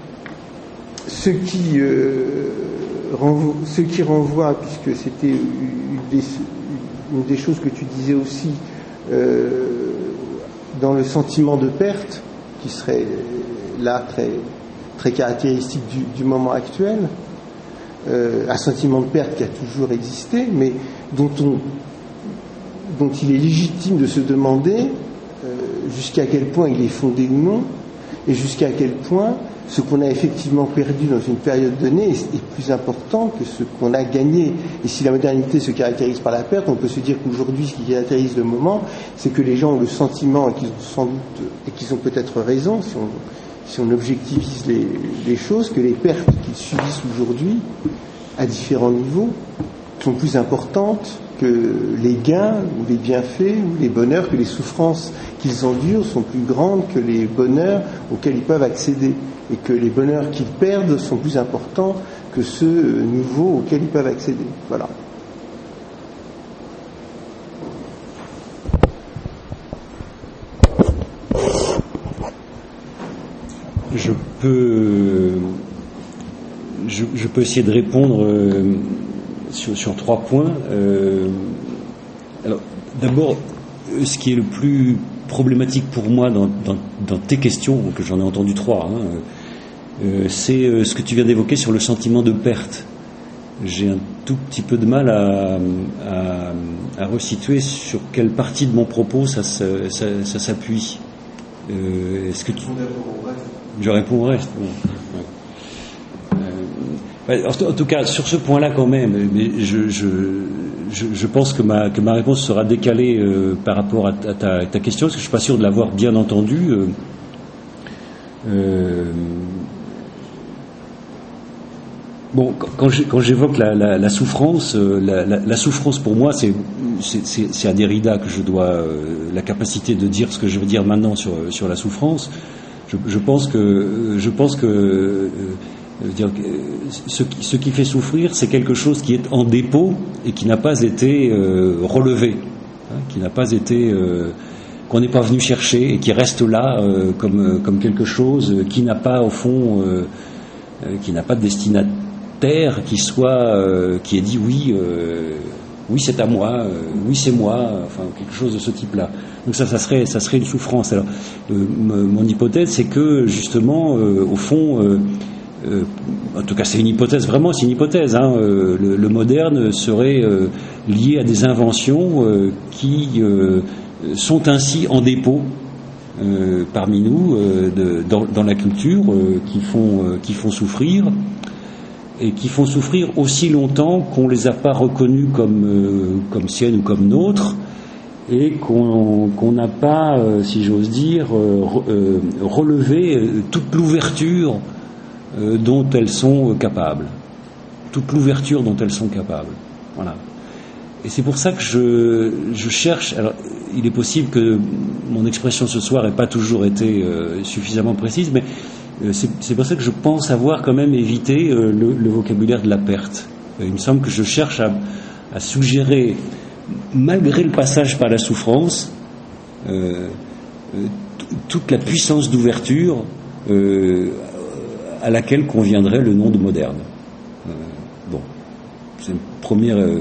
ce qui euh, renvoie, ce qui renvoie, puisque c'était une des, une des choses que tu disais aussi, euh, dans le sentiment de perte, qui serait là très, très caractéristique du, du moment actuel, euh, un sentiment de perte qui a toujours existé, mais dont, on, dont il est légitime de se demander euh, jusqu'à quel point il est fondé ou non, et jusqu'à quel point ce qu'on a effectivement perdu dans une période donnée est, est plus important que ce qu'on a gagné. Et si la modernité se caractérise par la perte, on peut se dire qu'aujourd'hui, ce qui caractérise le moment, c'est que les gens ont le sentiment, et qu'ils ont sans doute, et qu'ils ont peut-être raison, si on, si on objectivise les, les choses, que les pertes qu'ils subissent aujourd'hui, à différents niveaux, sont plus importantes que les gains ou les bienfaits ou les bonheurs, que les souffrances qu'ils endurent sont plus grandes que les bonheurs auxquels ils peuvent accéder, et que les bonheurs qu'ils perdent sont plus importants que ceux nouveaux auxquels ils peuvent accéder. Voilà. Je peux, je, je peux essayer de répondre euh, sur, sur trois points. Euh, alors, d'abord, ce qui est le plus problématique pour moi dans, dans, dans tes questions, que j'en ai entendu trois, hein, euh, c'est euh, ce que tu viens d'évoquer sur le sentiment de perte. J'ai un tout petit peu de mal à, à, à resituer sur quelle partie de mon propos ça, ça, ça, ça s'appuie. Euh, est-ce que tu... Je réponds au reste. Bon. Ouais. Euh, en tout cas, sur ce point-là, quand même, mais je, je, je, je pense que ma, que ma réponse sera décalée euh, par rapport à ta, à ta, ta question, parce que je suis pas sûr de l'avoir bien entendue. Euh, euh, Bon, quand, quand j'évoque la, la, la souffrance, la, la, la souffrance pour moi, c'est, c'est, c'est à Derrida que je dois euh, la capacité de dire ce que je veux dire maintenant sur, sur la souffrance. Je, je pense que, je pense que, euh, dire, ce, qui, ce qui fait souffrir, c'est quelque chose qui est en dépôt et qui n'a pas été euh, relevé, hein, qui n'a pas été, euh, qu'on n'est pas venu chercher et qui reste là euh, comme, comme quelque chose qui n'a pas au fond, euh, qui n'a pas de destinataire. Terre qui soit euh, qui ait dit oui euh, oui c'est à moi euh, oui c'est moi, enfin quelque chose de ce type-là. Donc ça ça serait ça serait une souffrance. Alors euh, mon hypothèse c'est que justement euh, au fond euh, euh, en tout cas c'est une hypothèse, vraiment c'est une hypothèse hein, euh, le, le moderne serait euh, lié à des inventions euh, qui euh, sont ainsi en dépôt euh, parmi nous euh, de, dans, dans la culture euh, qui font euh, qui font souffrir et qui font souffrir aussi longtemps qu'on les a pas reconnues comme euh, comme siennes ou comme nôtres, et qu'on qu'on n'a pas, euh, si j'ose dire, euh, euh, relevé euh, toute l'ouverture euh, dont elles sont euh, capables, toute l'ouverture dont elles sont capables. Voilà. Et c'est pour ça que je je cherche. Alors, il est possible que mon expression ce soir n'ait pas toujours été euh, suffisamment précise, mais C'est, c'est pour ça que je pense avoir quand même évité euh, le, le vocabulaire de la perte. Euh, il me semble que je cherche à, à suggérer, malgré le passage par la souffrance, euh, euh, t- toute la puissance d'ouverture euh, à laquelle conviendrait le nom de moderne. Euh, bon, c'est un premier, euh,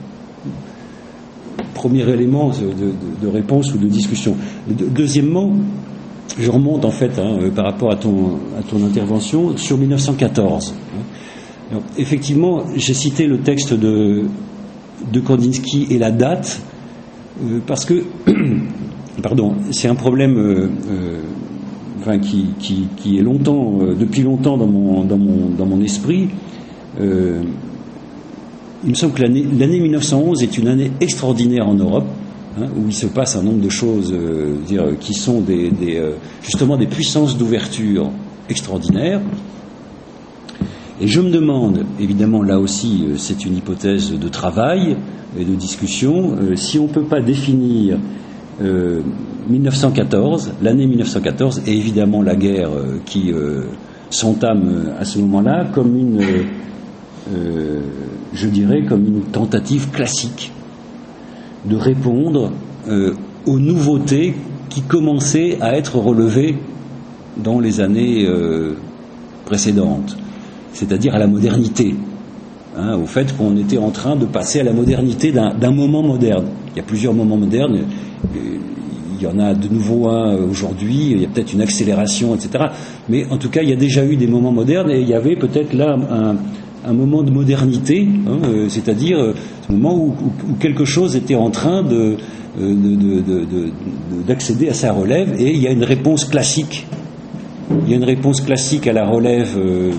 premier élément de, de, de réponse ou de discussion. De, deuxièmement, je remonte en fait hein, par rapport à ton, à ton intervention sur mille neuf cent quatorze. Alors, effectivement, j'ai cité le texte de, de Kandinsky et la date euh, parce que, pardon, c'est un problème euh, euh, enfin, qui, qui, qui est longtemps, euh, depuis longtemps dans mon, dans mon, dans mon esprit. Euh, il me semble que l'année, l'année mille neuf cent onze est une année extraordinaire en Europe. Hein, où il se passe un nombre de choses euh, dire, qui sont des, des, euh, justement des puissances d'ouverture extraordinaires. Et je me demande, évidemment là aussi euh, c'est une hypothèse de travail et de discussion, euh, si on ne peut pas définir euh, mille neuf cent quatorze, l'année mille neuf cent quatorze, et évidemment la guerre euh, qui euh, s'entame à ce moment-là, comme une, euh, je dirais, comme une tentative classique de répondre euh, aux nouveautés qui commençaient à être relevées dans les années euh, précédentes, c'est-à-dire à la modernité, hein, au fait qu'on était en train de passer à la modernité d'un, d'un moment moderne. Il y a plusieurs moments modernes, il y en a de nouveau un aujourd'hui, il y a peut-être une accélération, et cetera. Mais en tout cas, il y a déjà eu des moments modernes, et il y avait peut-être là un un moment de modernité, hein, euh, c'est-à-dire euh, ce moment où, où, où quelque chose était en train de, euh, de, de, de, de, d'accéder à sa relève, et il y a une réponse classique. Il y a une réponse classique à la relève euh,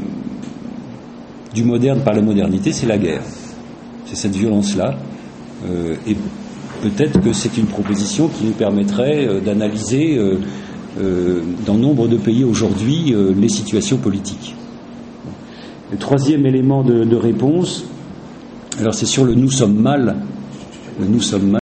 du moderne par la modernité, c'est la guerre. C'est cette violence-là. Euh, et peut-être que c'est une proposition qui nous permettrait euh, d'analyser euh, euh, dans nombre de pays aujourd'hui euh, les situations politiques. Le troisième élément de, de réponse, alors c'est sur le « nous sommes mal ». Le « nous sommes mal ».